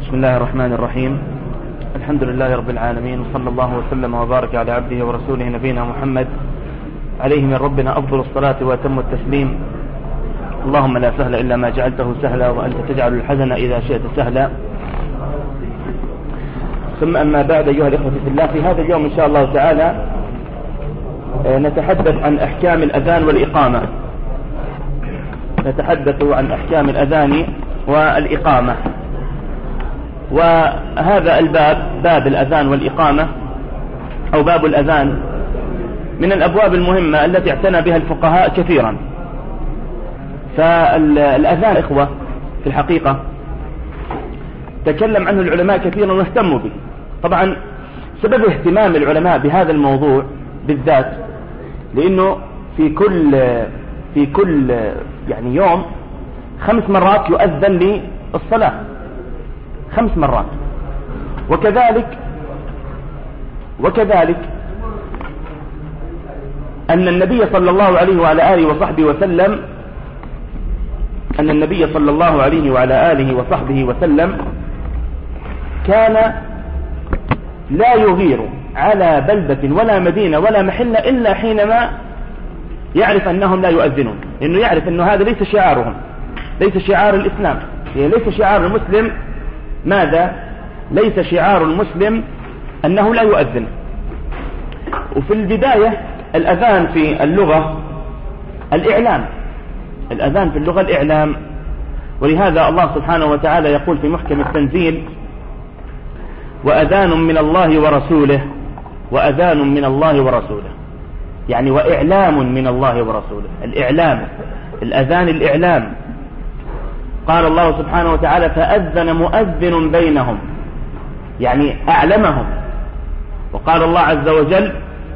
بسم الله الرحمن الرحيم. الحمد لله رب العالمين، وصلى الله وسلم وبارك على عبده ورسوله نبينا محمد عليه من ربنا أفضل الصلاة وأتم التسليم. اللهم لا سهل إلا ما جعلته سهلا، وأنت تجعل الحزن إذا شئت سهلا. ثم أما بعد، أيها الإخوة في الله، في هذا اليوم إن شاء الله تعالى نتحدث عن أحكام الأذان والإقامة. نتحدث عن أحكام الأذان والإقامة. وهذا الباب، باب الأذان والإقامة أو باب الأذان، من الأبواب المهمة التي اعتنى بها الفقهاء كثيرا. فالأذان إخوة في الحقيقة تكلم عنه العلماء كثيرا واهتموا به. طبعا سبب اهتمام العلماء بهذا الموضوع بالذات لأنه في كل يعني يوم 5 مرات يؤذن للصلاة، 5 مرات. وكذلك أن النبي صلى الله عليه وعلى آله وصحبه وسلم كان لا يغير على بلدة ولا مدينة ولا محلة إلا حينما يعرف أنهم لا يؤذنون، لأنه يعرف أنه هذا ليس شعارهم، ليس شعار الإسلام، ليس شعار المسلم. ماذا؟ ليس شعار المسلم أنه لا يؤذن. وفي البداية الأذان في اللغة الإعلام، الأذان في اللغة الإعلام. ولهذا الله سبحانه وتعالى يقول في محكم التنزيل: وأذان من الله ورسوله، وأذان من الله ورسوله، يعني وإعلام من الله ورسوله. الإعلام، الأذان الإعلام. قال الله سبحانه وتعالى: فأذن مؤذن بينهم، يعني أعلمهم. وقال الله عز وجل: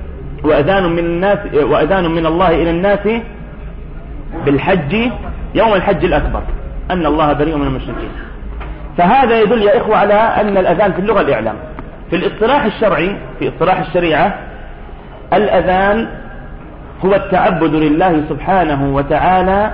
وأذان من الله إلى الناس بالحج يوم الحج الأكبر أن الله بريء من المشركين. فهذا يدل يا إخوة على أن الأذان في اللغة الإعلام. في الاصطلاح الشرعي، في اصطلاح الشريعة، الأذان هو التعبد لله سبحانه وتعالى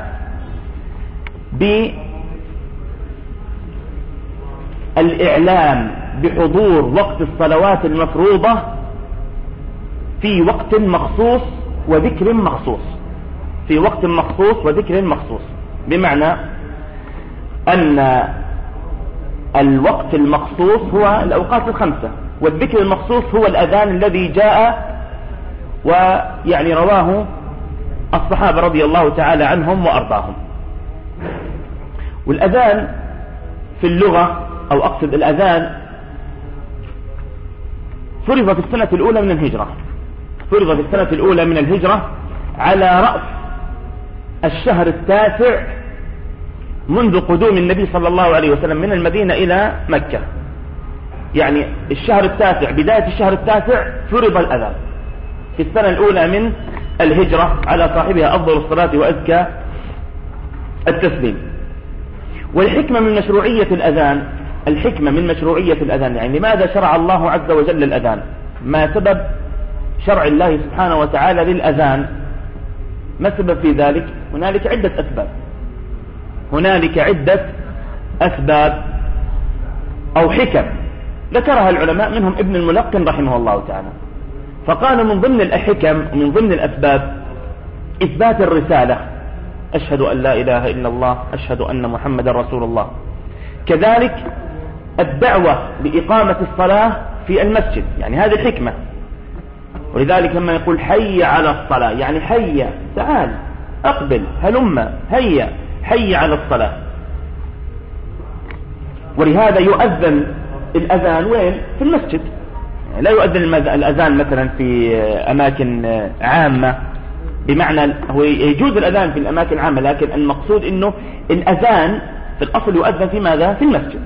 بالإعلام بحضور وقت الصلوات المفروضة في وقت مخصوص وذكر مخصوص، في وقت مخصوص وذكر مخصوص. بمعنى أن الوقت المخصوص هو الأوقات ال5، والذكر المخصوص هو الأذان الذي جاء ويعني رواه الصحابة رضي الله تعالى عنهم وأرضاهم. والأذان في اللغة، أو أقصد الأذان، فرض في السنة الأولى من الهجرة، فرض في السنة الأولى من الهجرة على رأس الشهر التاسع منذ قدوم النبي صلى الله عليه وسلم من المدينة إلى مكة. يعني الشهر التاسع، بداية الشهر التاسع فرض الأذان في السنة الأولى من الهجرة على صاحبها أفضل الصلاة وأزكى التسليم. والحكمة من مشروعية الأذان، الحكمة من مشروعية الأذان، يعني لماذا شرع الله عز وجل الأذان؟ ما سبب شرع الله سبحانه وتعالى للأذان؟ ما السبب في ذلك؟ هنالك عدة أسباب، هنالك عدة أسباب أو حكم ذكرها العلماء، منهم ابن الملقن رحمه الله تعالى. فقال من ضمن الحكم ومن ضمن الأسباب إثبات الرسالة، أشهد أن لا إله إلا الله، أشهد أن محمد رسول الله. كذلك الدعوة بإقامة الصلاة في المسجد، يعني هذه الحكمة. ولذلك لما يقول حي على الصلاة، يعني حي، تعال، أقبل، هلم، هيا، حي على الصلاة. ولهذا يؤذن الأذان وين؟ في المسجد. يعني لا يؤذن الأذان مثلا في أماكن عامة، بمعنى هو يجوز الأذان في الأماكن العامة، لكن المقصود أنه الأذان في الأصل يؤذن في ماذا؟ في المسجد.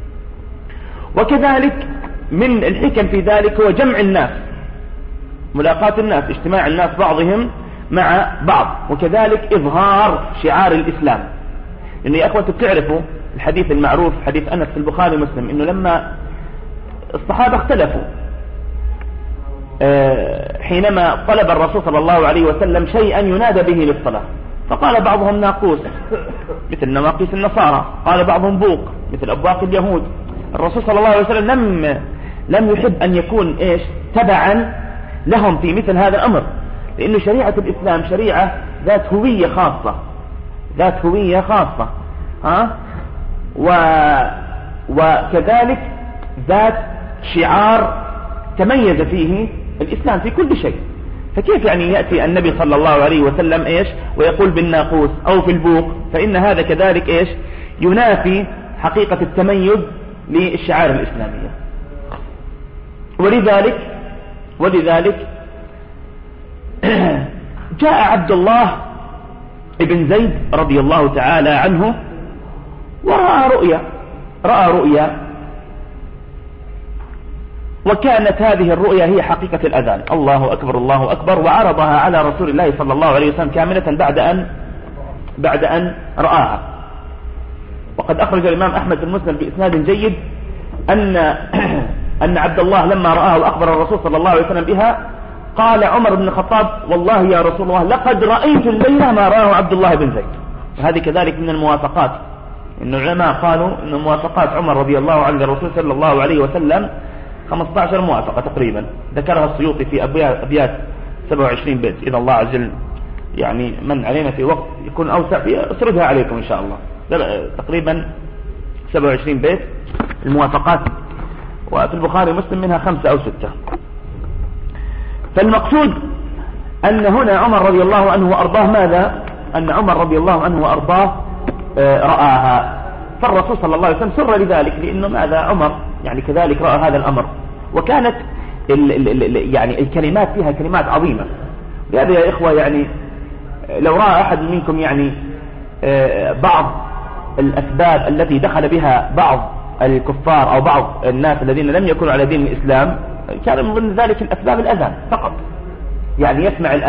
وكذلك من الحكم في ذلك هو جمع الناس، ملاقاة الناس، اجتماع الناس بعضهم مع بعض. وكذلك إظهار شعار الإسلام. إنه يا أخوة تعرفوا الحديث المعروف، حديث أنس في البخاري ومسلم، إنه لما الصحابة اختلفوا حينما طلب الرسول صلى الله عليه وسلم شيئا ينادى به للصلاة، فقال بعضهم ناقوس مثل نواقيس النصارى، قال بعضهم بوق مثل أبواق اليهود، الرسول صلى الله عليه وسلم لم يحب أن يكون إيش تبعا لهم في مثل هذا الأمر، لأنه شريعة الإسلام شريعة ذات هوية خاصة، ذات هوية خاصة، وكذلك ذات شعار تميز فيه الإسلام في كل شيء. فكيف يعني يأتي النبي صلى الله عليه وسلم إيش ويقول بالناقوس أو في البوق؟ فإن هذا كذلك إيش ينافي حقيقة التميز للشعائر الإسلامية. ولذلك جاء عبد الله ابن زيد رضي الله تعالى عنه رأى رؤيا، وكانت هذه الرؤيا هي حقيقة الأذان، الله أكبر الله أكبر، وعرضها على رسول الله صلى الله عليه وسلم كاملة بعد أن رآها. وقد أخرج الإمام أحمد المسلم بإسناد جيد أن عبد الله لما رآه وأخبر الرسول صلى الله عليه وسلم بها قال عمر بن الخطاب: والله يا رسول الله لقد رأيت الليلة ما رآه عبد الله بن زيد. وهذه كذلك من الموافقات، إن العلماء قالوا إن موافقات عمر رضي الله عنه للرسول صلى الله عليه وسلم 15 موافقة تقريبا، ذكرها السيوطي في أبيات 27 بيت. إذا الله عز وجل يعني من علينا في وقت يكون أوسع أسردها عليكم إن شاء الله. تقريبا 27 بيت الموافقات، وفي البخاري ومسلم منها 5 أو 6. فالمقصود أن هنا عمر رضي الله عنه وأرضاه ماذا؟ أن عمر رضي الله عنه وأرضاه رآها، فالرسول صلى الله عليه وسلم سر لذلك، لأنه ماذا؟ عمر يعني كذلك رأى هذا الأمر، وكانت يعني الكلمات فيها كلمات عظيمة. لهذا يا إخوة يعني لو رأى أحد منكم يعني بعض الأسباب التي دخل بها بعض الكفار أو بعض الناس الذين لم يكونوا على دين الإسلام، كان من ضمن ذلك الأسباب الأذان فقط. يعني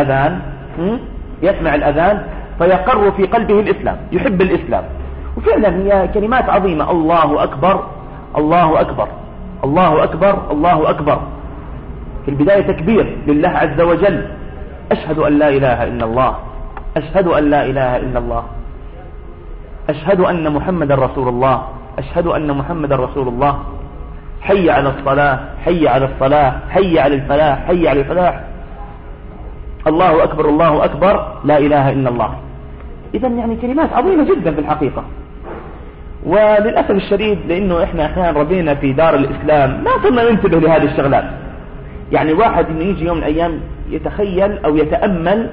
يسمع الأذان فيقر في قلبه الإسلام، يحب الإسلام. وفعلا هي كلمات عظيمة: الله أكبر الله أكبر الله أكبر الله أكبر. في البداية تكبير لله عز وجل: أشهد أن لا إله إلا الله، أشهد أن لا إله إلا الله، أشهد أن محمد رسول الله، أشهد أن محمد رسول الله، حي على الصلاة، حي على الصلاة، حي على الفلاح، حي على الفلاح، الله أكبر الله أكبر، لا إله إلا الله. إذن يعني كلمات عظيمة جدا في الحقيقة. وللأسف الشديد لأنه إحنا أحيانا ربينا في دار الإسلام ما صرنا ننتبه لهذه الشغلات. يعني واحد إنه يجي يوم من الأيام يتخيل أو يتأمل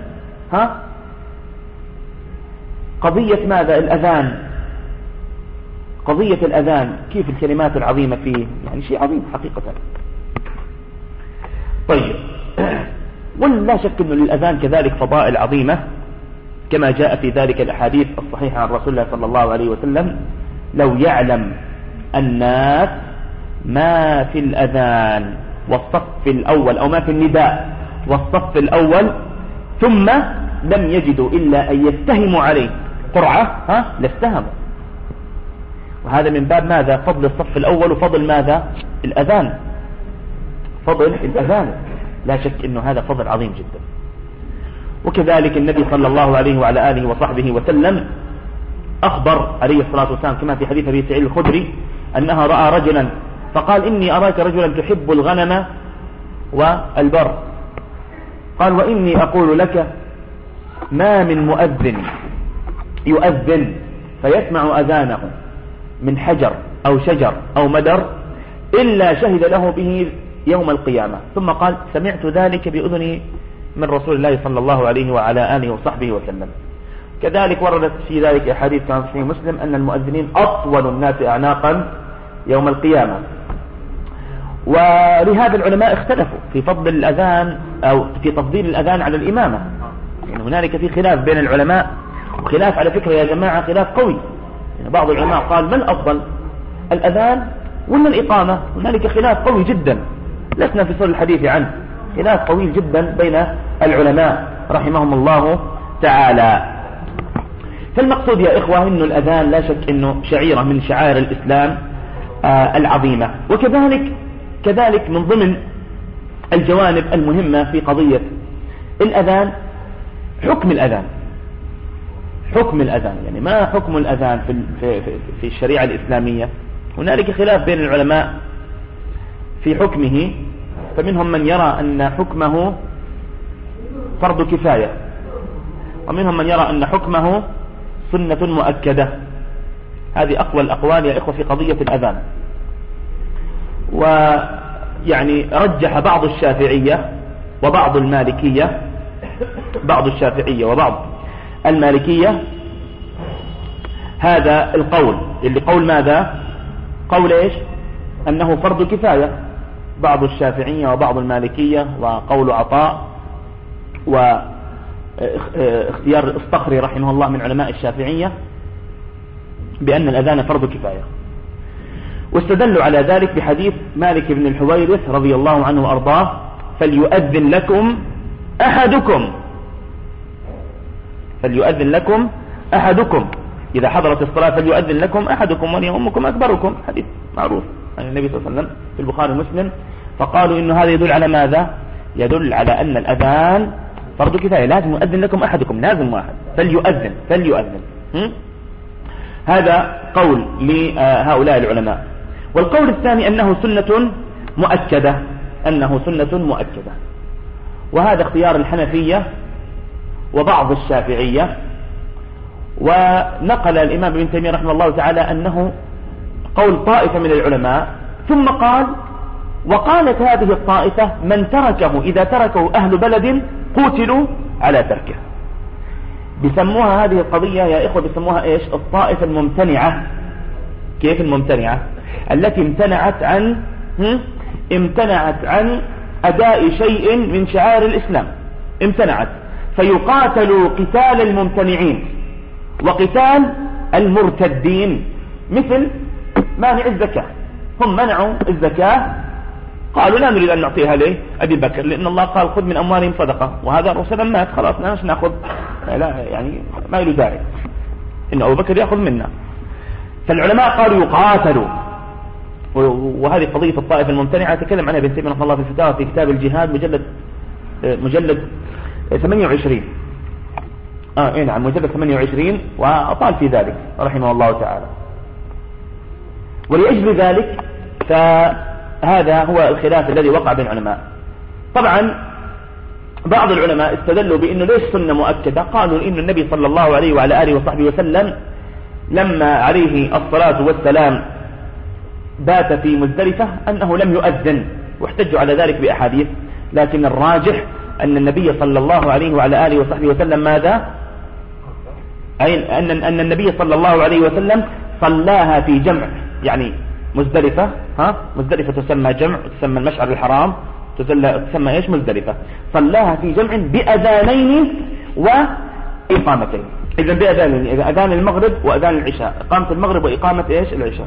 قضية ماذا؟ الأذان، قضية الأذان، كيف الكلمات العظيمة فيه، يعني شيء عظيم حقيقة. طيب، ولا شك أنه للأذان كذلك فضائل عظيمة كما جاء في ذلك الأحاديث الصحيحة عن رسول الله صلى الله عليه وسلم: لو يعلم الناس ما في الأذان والصف الأول، أو ما في النداء والصف الأول، ثم لم يجدوا إلا أن يستهموا عليه قرعة لاستهموا. وهذا من باب ماذا؟ فضل الصف الأول وفضل ماذا؟ الأذان، فضل الأذان. لا شك أنه هذا فضل عظيم جدا. وكذلك النبي صلى الله عليه وعلى آله وصحبه وسلم أخبر عليه الصلاة والسلام كما في حديث أبي سعيد الخدري أنها رأى رجلا فقال: إني أراك رجلا تحب الغنم والبر. قال: وإني أقول لك ما من مؤذن يؤذن فيسمع أذانه من حجر أو شجر أو مدر إلا شهد له به يوم القيامة. ثم قال: سمعت ذلك بأذني من رسول الله صلى الله عليه وعلى آله وصحبه وسلم. كذلك وردت في ذلك أحاديث كان في مسلم أن المؤذنين أطول الناس أعناقا يوم القيامة. ولهذا العلماء اختلفوا في فضل الأذان أو في تفضيل الأذان على الإمامة. يعني هنالك في خلاف بين العلماء، وخلاف على فكرة يا جماعة خلاف قوي. يعني بعض العلماء قال: من أفضل، الأذان ولا الإقامة؟ هنالك خلاف قوي جدا لسنا في صلب الحديث عنه، خلاف قوي جدا بين العلماء رحمهم الله تعالى. فالمقصود يا إخوة إنه الأذان لا شك إنه شعيرة من شعائر الإسلام العظيمة. وكذلك من ضمن الجوانب المهمة في قضية الأذان حكم الأذان. حكم الأذان يعني ما حكم الأذان في الشريعة الإسلامية؟ هنالك خلاف بين العلماء في حكمه، فمنهم من يرى أن حكمه فرض كفاية، ومنهم من يرى أن حكمه سنة مؤكدة. هذه أقوى الأقوال يا إخوة في قضية الأذان. ويعني رجح بعض الشافعية وبعض المالكية، بعض الشافعية وبعض المالكية هذا القول، اللي قول ماذا؟ قول إيش؟ أنه فرض كفاية. بعض الشافعية وبعض المالكية وقول عطاء واختيار الصخري رحمه الله من علماء الشافعية بأن الأذان فرض كفاية، واستدلوا على ذلك بحديث مالك بن الحويرث رضي الله عنه وأرضاه: فليؤذن لكم أحدكم، فليؤذن لكم أحدكم إذا حضرت الصلاة، فليؤذن لكم أحدكم وليؤمكم أكبركم. حديث معروف عن النبي صلى الله عليه وسلم في البخاري ومسلم. فقالوا إنه هذا يدل على ماذا؟ يدل على أن الأذان فرض كفاية، لازم يؤذن لكم أحدكم، لازم واحد، فليؤذن. هذا قول لهؤلاء العلماء. والقول الثاني أنه سنة مؤكدة، أنه سنة مؤكدة، وهذا اختيار الحنفية وبعض الشافعية. ونقل الإمام ابن تيمية رحمه الله تعالى أنه قول طائفة من العلماء، ثم قال: وقالت هذه الطائفة: من تركه إذا تركه أهل بلد قوتلوا على تركه. بسموها هذه القضية يا إخوة، بسموها إيش؟ الطائفة الممتنعة. كيف الممتنعة؟ التي امتنعت عن أداء شيء من شعائر الإسلام، امتنعت، فيقاتلوا قتال الممتنعين وقتال المرتدين. مثل مانع الزكاة، هم منعوا الزكاة، قالوا لا نريد أن نعطيها ليه أبي بكر، لأن الله قال: خذ من أموالهم صدقة، وهذا رسلا مات، خلاص ناش نأخذ، لا يعني ما له داعي إن أبو بكر يأخذ منا. فالعلماء قالوا يقاتلوا. وهذه قضية الطائفة الممتنعة تكلم عنها ابن تيمية رحمه الله في الفتاوى في كتاب الجهاد مجلد 28. نعم، مجلد 28، وأطال في ذلك رحمه الله تعالى. ولأجل ذلك فهذا هو الخلاف الذي وقع بين العلماء. طبعا بعض العلماء استدلوا بأنه ليش سنة مؤكدة، قالوا إن النبي صلى الله عليه وعلى آله وصحبه وسلم لما عليه الصلاة والسلام بات في مزدلفة أنه لم يؤذن، واحتجوا على ذلك بأحاديث، لكن الراجح أن النبي صلى الله عليه وعلى آله وصحبه وسلم ماذا؟ أي أن النبي صلى الله عليه وسلم صلاها في جمع، يعني مزدلفة، مزدلفة تسمى جمع، تسمى المشعر الحرام، تسمى إيش؟ مزدلفة. صلاها في جمع بأذانين وإقامتين. إذن بأذانين، أذان المغرب وأذان العشاء، إقامة المغرب وإقامة إيش؟ العشاء.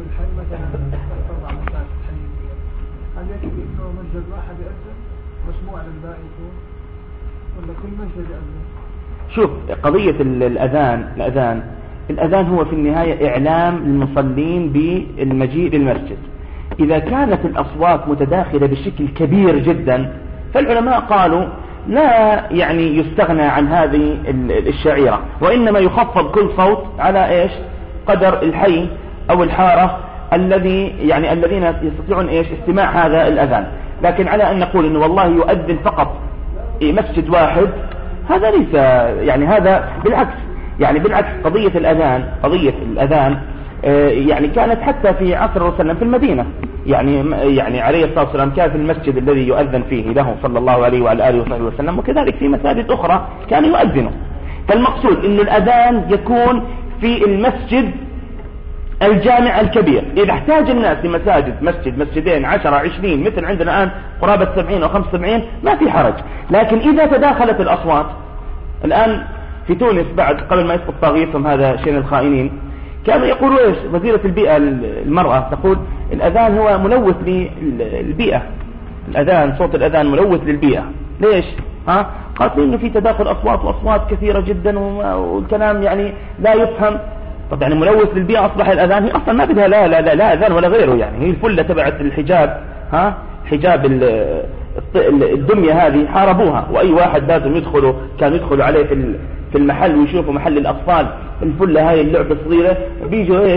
شوف قضية الأذان هو في النهاية إعلام للمصلين بالمجيء للمسجد. إذا كانت الأصوات متداخلة بشكل كبير جدا، فالعلماء قالوا لا يعني يستغنى عن هذه الشعيرة، وإنما يخفض كل صوت على إيش؟ قدر الحي أو الحارة الذين يستطيعون إيش؟ استماع هذا الأذان. لكن على أن نقول إنه والله يؤذن فقط مسجد واحد، هذا ليس يعني، هذا بالعكس قضية الأذان يعني كانت حتى في عصر الرسول صلى الله عليه وسلم في المدينة، يعني عليه الصلاة والسلام كان في المسجد الذي يؤذن فيه له صلى الله عليه وعلى آله وصحبه وسلم، وكذلك في مساجد أخرى كان يؤذنوا. فالمقصود إن الأذان يكون في المسجد الجامع الكبير. إذا احتاج الناس مسجد مسجدين 10 20 مثل عندنا الآن قرابة 70 أو 75 ما في حرج. لكن إذا تداخلت الأصوات، الآن في تونس قبل ما يسقط طاغيتهم هذا شين الخائنين، كانوا يقولوا إيش؟ وزيرة البيئة المرأة تقول الأذان هو ملوث للبيئة، الأذان صوت الأذان ملوث للبيئة. ليش؟ قالت إنه في تداخل وأصوات كثيرة جدا والكلام يعني لا يفهم. طب يعني ملوث للبيئة، أصبح الأذان هي أصلا ما بدها لا أذان ولا غيره، يعني هي الفلة تبعت الحجاب، حجاب الدمية هذه حاربوها، وأي واحد لازم كانوا يدخلوا عليه في المحل ويشوفوا محل الأطفال الفلة هاي اللعبة الصغيرة، بيجوا إيش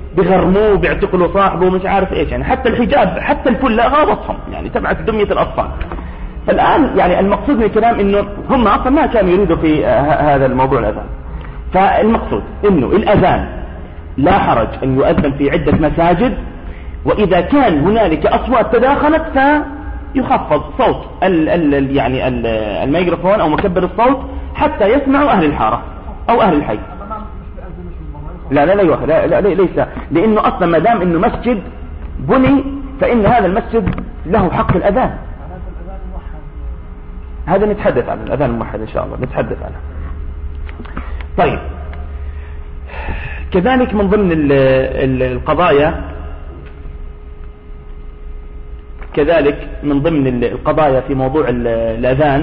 بغرموه بيعتقلوا صاحبه مش عارف ايش يعني، حتى الحجاب حتى الفل غاضتهم يعني تبعت دمية الأطفال. فالآن يعني المقصود من الكلام انه هم اصلا ما كانوا يريدوا في هذا الموضوع الأذان. فالمقصود انه الأذان لا حرج ان يؤذن في عدة مساجد، واذا كان هنالك اصوات تداخلت فيخفض صوت يعني الميكروفون او مكبر الصوت حتى يسمعوا اهل الحارة او اهل الحي. لا ليس، لانه اصلا ما دام انه مسجد بني فان هذا المسجد له حق الاذان. هذا نتحدث عن الاذان الموحد ان شاء الله، نتحدث عنه. طيب، كذلك من ضمن القضايا في موضوع الأذان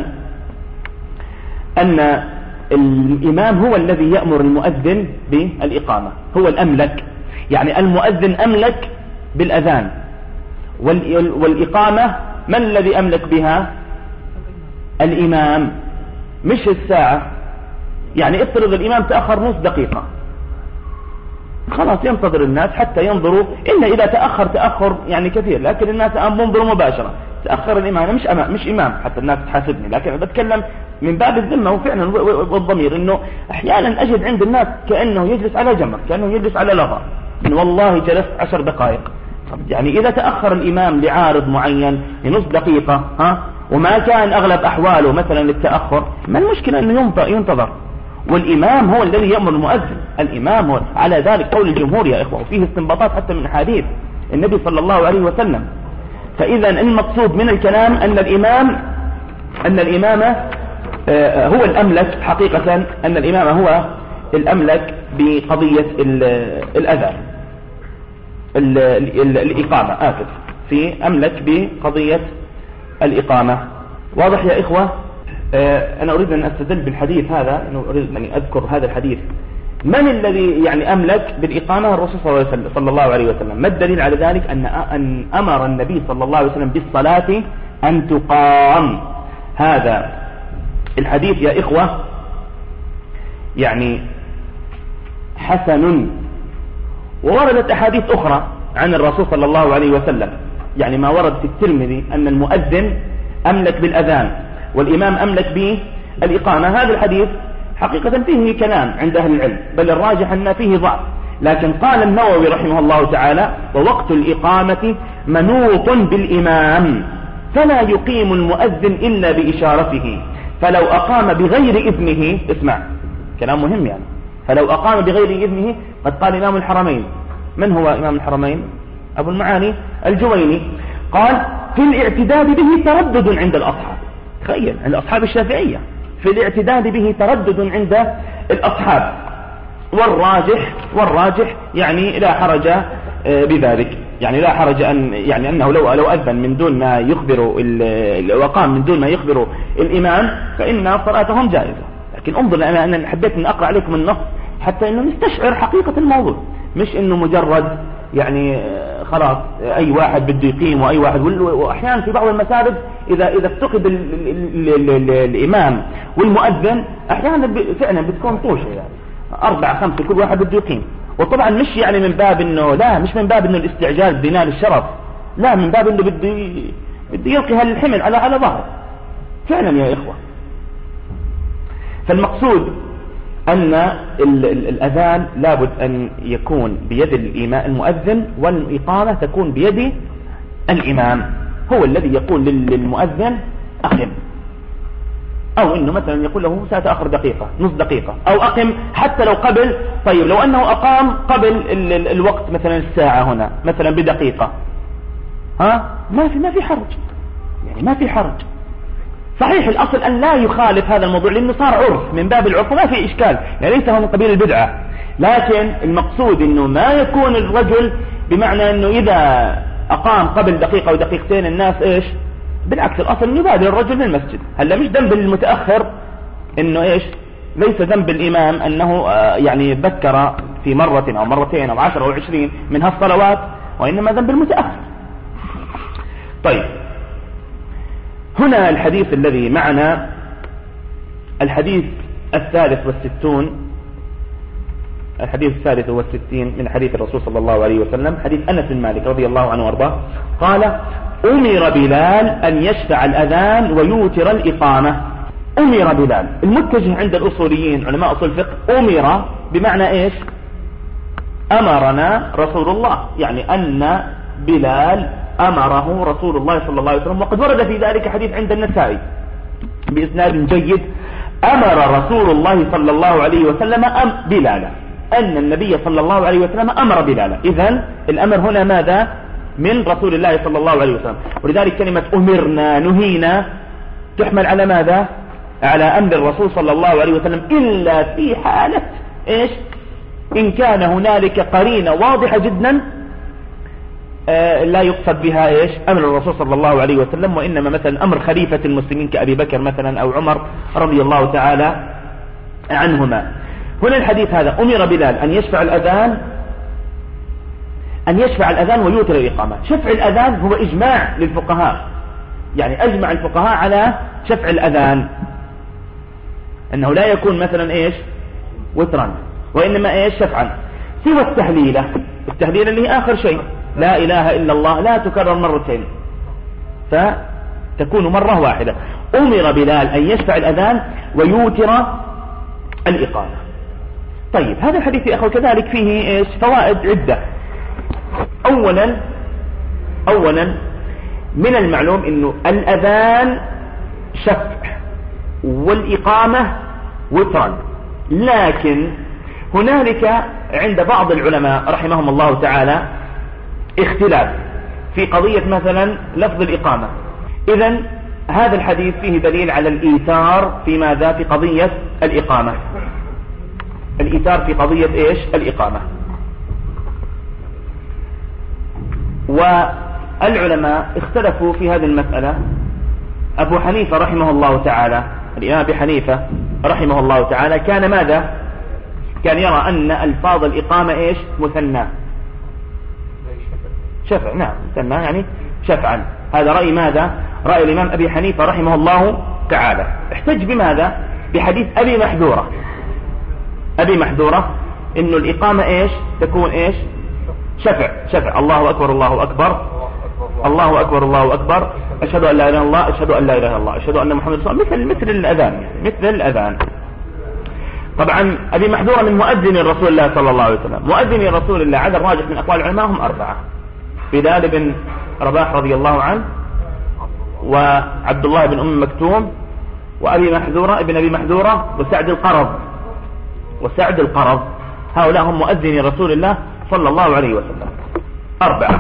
أن الإمام هو الذي يأمر المؤذن بالإقامة، هو الأملك، يعني المؤذن أملك بالأذان، والإقامة من الذي أملك بها؟ الإمام، مش الساعة. يعني افترض الإمام تأخر نص دقيقة، خلاص ينتظر الناس حتى ينظروا، إلا إذا تأخر يعني كثير، لكن الناس ينظروا مباشرة. تأخر الإمام مش إمام حتى الناس تحاسبني، لكن أنا بتكلم من باب الذمة وفعلا والضمير، إنه أحيانا أجد عند الناس كأنه يجلس على جمر، كأنه يجلس على لظى، إن والله جلست 10 دقائق. يعني إذا تأخر الإمام لعارض معين لنص دقيقة وما كان أغلب أحواله مثلا للتأخر، ما المشكلة أنه ينتظر، والإمام هو الذي يأمر المؤذن. الإمام هو على ذلك قول الجمهور يا إخوة، وفيه استنباطات حتى من حديث النبي صلى الله عليه وسلم. فإذا المقصود من الكلام أن الإمام هو الأملك حقيقة، أن الإمام هو الأملك بقضية الأذان الإقامة، في أملك بقضية الإقامة. واضح يا إخوة؟ أنا أريد أن أستدل بالحديث هذا، أنه أريد أن أذكر هذا الحديث. من الذي يعني أملك بالإقامة؟ الرسول صلى الله عليه وسلم. ما الدليل على ذلك؟ أن أمر النبي صلى الله عليه وسلم بالصلاة أن تقام. هذا الحديث يا إخوة يعني حسن، ووردت أحاديث أخرى عن الرسول صلى الله عليه وسلم، يعني ما ورد في الترمذي أن المؤذن أملك بالأذان والإمام أملك بالإقامة. هذا الحديث حقيقة فيه كلام عند أهل العلم، بل الراجح أن فيه ضعف، لكن قال النووي رحمه الله تعالى: ووقت الإقامة منوط بالإمام، فلا يقيم المؤذن إلا بإشارته، فلو أقام بغير إذنه، اسمع كلام مهم يعني، فلو أقام بغير إذنه، قد قال إمام الحرمين، من هو إمام الحرمين؟ أبو المعاني الجويني، قال: في الاعتداد به تردد عند الأصحاب. تخيل، عند أصحاب الشافعية في الاعتداد به تردد عند الأصحاب، والراجح يعني لا حرج بذلك، يعني لا حرج يعني أنه لو أذن من دون ما يخبر وقام من دون ما يخبر الإمام فإن صلاتهم جائزة. لكن انظر، أنا حبيت أن أقرأ عليكم النص حتى أنه نستشعر حقيقة الموضوع، مش أنه مجرد يعني خلاص أي واحد بده يقيم وأي واحد. وأحيانا في بعض المساجد إذا افتقد الإمام والمؤذن أحيانا فعلا بتكون طوشة، يعني 4 5 كل واحد بده يقيم. وطبعا مش يعني من باب انه لا، مش من باب انه الاستعجال بنال الشرف، لا، من باب انه بده يلقي هالحمل على ظهره فعلا يا إخوة. فالمقصود أن الأذان لابد أن يكون بيد المؤذن، والإقامة تكون بيد الإمام، هو الذي يقول للمؤذن أقم، أو إنه مثلا يقول له سأتأخر دقيقة نص دقيقة، أو أقم حتى لو قبل. طيب لو أنه أقام قبل الوقت مثلا الساعة هنا مثلا بدقيقة، ما في حرج، يعني ما في حرج. صحيح الأصل أن لا يخالف هذا الموضوع لأنه صار عرف، من باب العرف ما في إشكال، يعني ليس هو من قبيل البدعة، لكن المقصود أنه ما يكون الرجل بمعنى أنه إذا أقام قبل دقيقة ودقيقتين الناس إيش، بالعكس الأصل يبادر الرجل من المسجد. هلا مش ذنب المتأخر أنه إيش، ليس ذنب الإمام أنه يعني ذكر في مرة أو مرتين أو 10 أو 20 من هالصلوات، وإنما ذنب المتأخر. طيب، هنا الحديث الذي معنا، الحديث 63 الحديث 63 من حديث الرسول صلى الله عليه وسلم، حديث أنس بن مالك رضي الله عنه وارضاه قال: أمر بلال أن يشفع الأذان ويوتر الإقامة. أمر بلال، المتجه عند الأصوليين علماء أصول الفقه، أمر بمعنى إيش؟ أمرنا رسول الله، يعني أن بلال أمره رسول الله صلى الله عليه وسلم. وقد ورد في ذلك حديث عند النسائي بإسناد جيد: أمر رسول الله صلى الله عليه وسلم بلالا، أن النبي صلى الله عليه وسلم أمر بلالا. إذن الأمر هنا ماذا؟ من رسول الله صلى الله عليه وسلم. ولذلك كلمة أمرنا نهينا تحمل على ماذا؟ على أمر الرسول صلى الله عليه وسلم، إلا في حالة إيش؟ إن كان هنالك قرينة واضحة جدا لا يقصد بها إيش؟ أمر الرسول صلى الله عليه وسلم، وإنما مثلا أمر خليفة المسلمين كأبي بكر مثلا أو عمر رضي الله تعالى عنهما. هنا الحديث هذا: أمر بلال أن يشفع الأذان ويوتر الإقامة. شفع الأذان هو إجماع للفقهاء، يعني أجمع الفقهاء على شفع الأذان، أنه لا يكون مثلا إيش؟ وترا، وإنما إيش؟ شفعا. سوى التهليلة اللي هي آخر شيء، لا إله إلا الله لا تكرر مرتين، فتكون مرة واحدة. أمر بلال أن يشفع الأذان ويوتر الإقامة. طيب، هذا الحديث يا أخوة كذلك فيه إيش؟ فوائد عدة. أولا من المعلوم أنه الأذان شفع والإقامة وترا، لكن هنالك عند بعض العلماء رحمهم الله تعالى اختلاف في قضية مثلا لفظ الإقامة. إذن هذا الحديث فيه دليل على الإيثار في ماذا؟ في قضية الإقامة. الإيثار في قضية إيش؟ الإقامة. والعلماء اختلفوا في هذه المسألة. أبو حنيفة رحمه الله تعالى، الإمام أبي حنيفة رحمه الله تعالى، كان ماذا؟ كان يرى أن ألفاظ الإقامة إيش؟ مثنى، شفع. نعم، مثنى يعني شفعا. هذا رأي ماذا؟ رأي الإمام أبي حنيفة رحمه الله تعالى. احتج بماذا؟ بحديث أبي محذورة إنه الإقامة إيش؟ تكون إيش؟ شفع. الله أكبر الله أكبر الله أكبر الله أكبر، أشهد أن لا إله إلا الله أشهد أن لا إله إلا الله أشهد أن محمد رسول الله، مثل الأذان، مثل الأذان. طبعا أبي محذورة من مؤذن رسول الله صلى الله عليه وسلم. مؤذن رسول الله على الراجح من أقوال العلماء هم 4: بلال بن رباح رضي الله عنه، وعبد الله بن أم مكتوم، وأبي محذورة ابن أبي محذورة، وسعد القرض. هؤلاء هم مؤذن رسول الله صلى الله عليه وسلم، 4.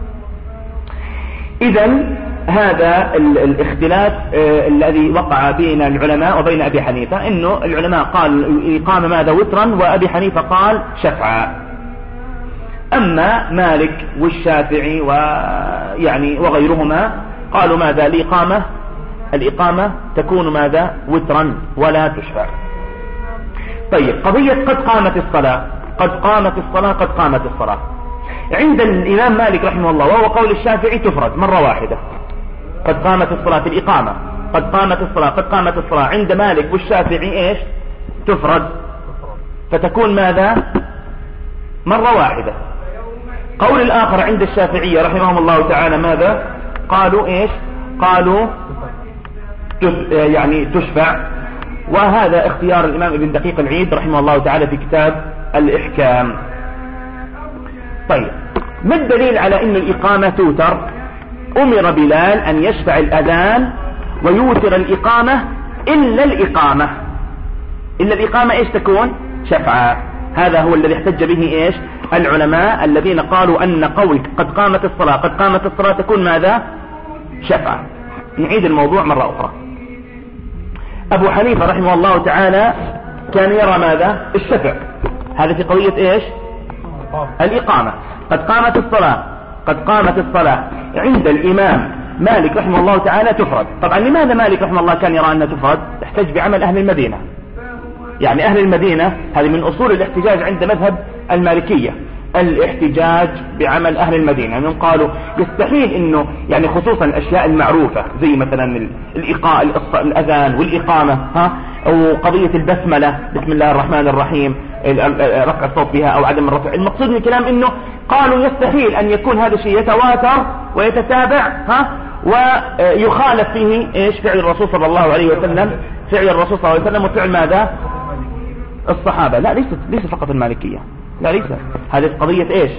إذن هذا الاختلاف الذي وقع بين العلماء وبين أبي حنيفة، إنه العلماء قال الإقامة ماذا؟ وترا، وأبي حنيفة قال شفعا. أما مالك والشافعي وغيرهما قالوا ماذا؟ الإقامة تكون ماذا؟ وترا ولا تشفع. طيب، قضية قد قامت الصلاة عند الإمام مالك رحمه الله، وهو قول الشافعي، تفرد مرة واحدة. قد قامت الصلاة في الإقامة، قد قامت الصلاة عند مالك والشافعي إيش؟ تفرد، فتكون ماذا؟ مرة واحدة. قول الآخر عند الشافعية رحمهم الله تعالى ماذا؟ قالوا إيش؟ قالوا يعني تشفع. وهذا اختيار الإمام ابن دقيق العيد رحمه الله تعالى في كتاب الإحكام. طيب، ما الدليل على أن الإقامة توتر؟ أمر بلال أن يشفع الأذان ويوتر الإقامة إلا الإقامة إيش تكون؟ شفعا. هذا هو الذي احتج به إيش؟ العلماء الذين قالوا أن قول قد قامت الصلاة تكون ماذا؟ شفعا. نعيد الموضوع مرة أخرى. أبو حنيفة رحمه الله تعالى كان يرى ماذا؟ الشفع. هذا في قضية إيش؟ الإقامة. قد قامت الصلاة عند الإمام مالك رحمه الله تعالى تفرد. طبعا لماذا مالك رحمه الله كان يرى أنها تفرد؟ احتج بعمل أهل المدينة، يعني أهل المدينة هذه من أصول الاحتجاج عند مذهب المالكية، الاحتجاج بعمل أهل المدينة. يعني قالوا يستحيل إنه خصوصا الأشياء المعروفة زي مثلا الإقاء الأذان والإقامة أو قضية البسملة بسم الله الرحمن الرحيم رفع الصوت بها أو عدم الرفع. المقصود من الكلام إنه قالوا يستحيل أن يكون هذا الشيء يتواتر ويتتابع ويخالف فيه إيش فعل الرسول صلى الله عليه وسلم، فعل الرسول صلى الله عليه وسلم وفعل ماذا؟ الصحابة. لا ليس فقط المالكية، لا ليس هذه قضية إيش؟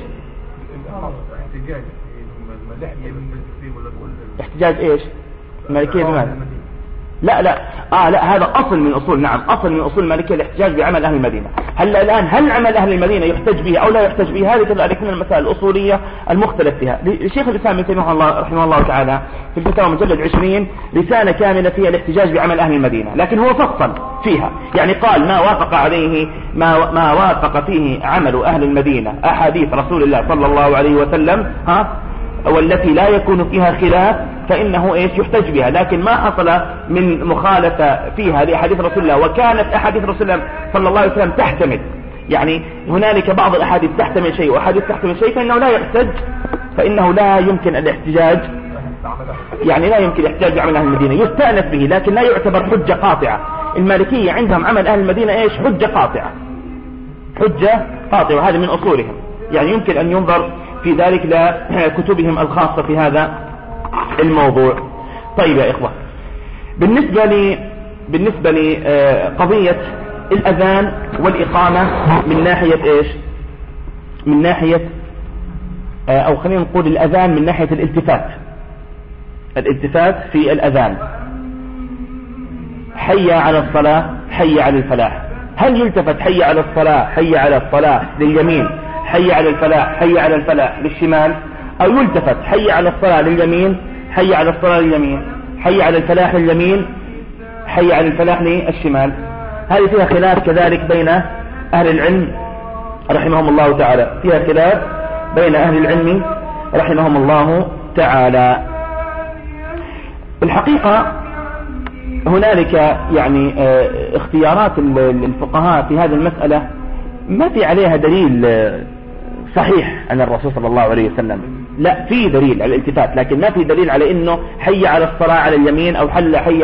احتجاج إيش؟ المالكية بماذا؟ لا هذا أصل من أصول، نعم أصل من أصول المالكية الاحتجاج بعمل أهل المدينة. هل عمل أهل المدينة يحتج به أو لا يحتج به؟ هذه كذلك من المسائل الأصولية المختلف فيها. الشيخ الإسلام ابن تيمية رحمه الله تعالى في الفتاوى مجلد 20 رسالة كاملة فيها الاحتجاج بعمل أهل المدينة، لكن هو فصل فيها، يعني قال ما وافق عليه ما وافق فيه عمل أهل المدينة أحاديث رسول الله صلى الله عليه وسلم والتي لا يكون فيها خلاف فإنه إيش يحتج بها، لكن ما حصل من مخالفة فيها لأحاديث رسول الله وكانت أحاديث رسول الله صلى الله عليه وسلم تحتمل، يعني هنالك بعض الأحاديث تحتمل شيء وأحاديث تحتمل شيء، فإنه لا يحتج، فإنه لا يمكن الاحتجاج، يعني لا يمكن الاحتجاج بعمل أهل المدينة، يستأنف به لكن لا يعتبر حجة قاطعة. المالكية عندهم عمل أهل المدينة إيش حجة قاطعة، حجة قاطعة، وهذا من أصولهم، يعني يمكن أن ينظر في ذلك لكتبهم الخاصة في هذا الموضوع. طيب يا إخوة، بالنسبة لقضية الأذان والإقامة من ناحية إيش؟ من ناحية أو خلينا نقول الأذان من ناحية الالتفات في الأذان، حي على الصلاة حي على الفلاح، هل يلتفت حي على الصلاة حي على الصلاة لليمين، حي على الفلاح حي على الفلاح للشمال، أو يلتفت حي على الصلاة لليمين حي على الصلاة لليمين، حي على الفلاح لليمين، حي على الفلاح للشمال؟ هذه فيها خلاف كذلك بين أهل العلم رحمهم الله تعالى، فيها خلاف بين أهل العلم رحمهم الله تعالى. الحقيقة هنالك يعني اختيارات الفقهاء في هذه المسألة ما في عليها دليل صحيح عن الرسول صلى الله عليه وسلم، لا في دليل على الالتفات، لكن ما في دليل على انه حي على الصلاة على اليمين او حي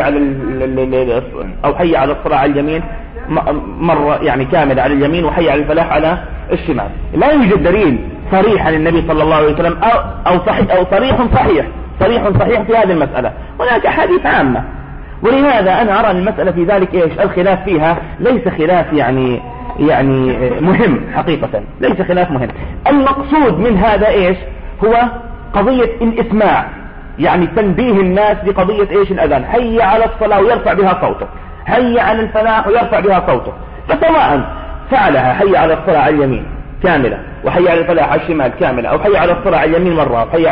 على الصلاة على اليمين مرة يعني كاملة على اليمين وحي على الفلاح على الشمال. لا يوجد دليل صريح عن النبي صلى الله عليه وسلم او صريح في هذه المسألة. هناك أحاديث عامة، ولهذا أنا أرى المسألة في ذلك إيش الخلاف فيها ليس خلاف يعني مهم حقيقة، ليس خلاف مهم. المقصود من هذا إيش هو قضية الإسماع، يعني تنبيه الناس بقضية إيش الأذان، حي على الصلاة ويرفع بها صوته، حي على الفلاح ويرفع بها صوته، فسواء فعلها حي على الصلاة على اليمين كاملة وحي على الفلاح على الشمال كاملة، أو حي على الصلاة على اليمين مرة وحي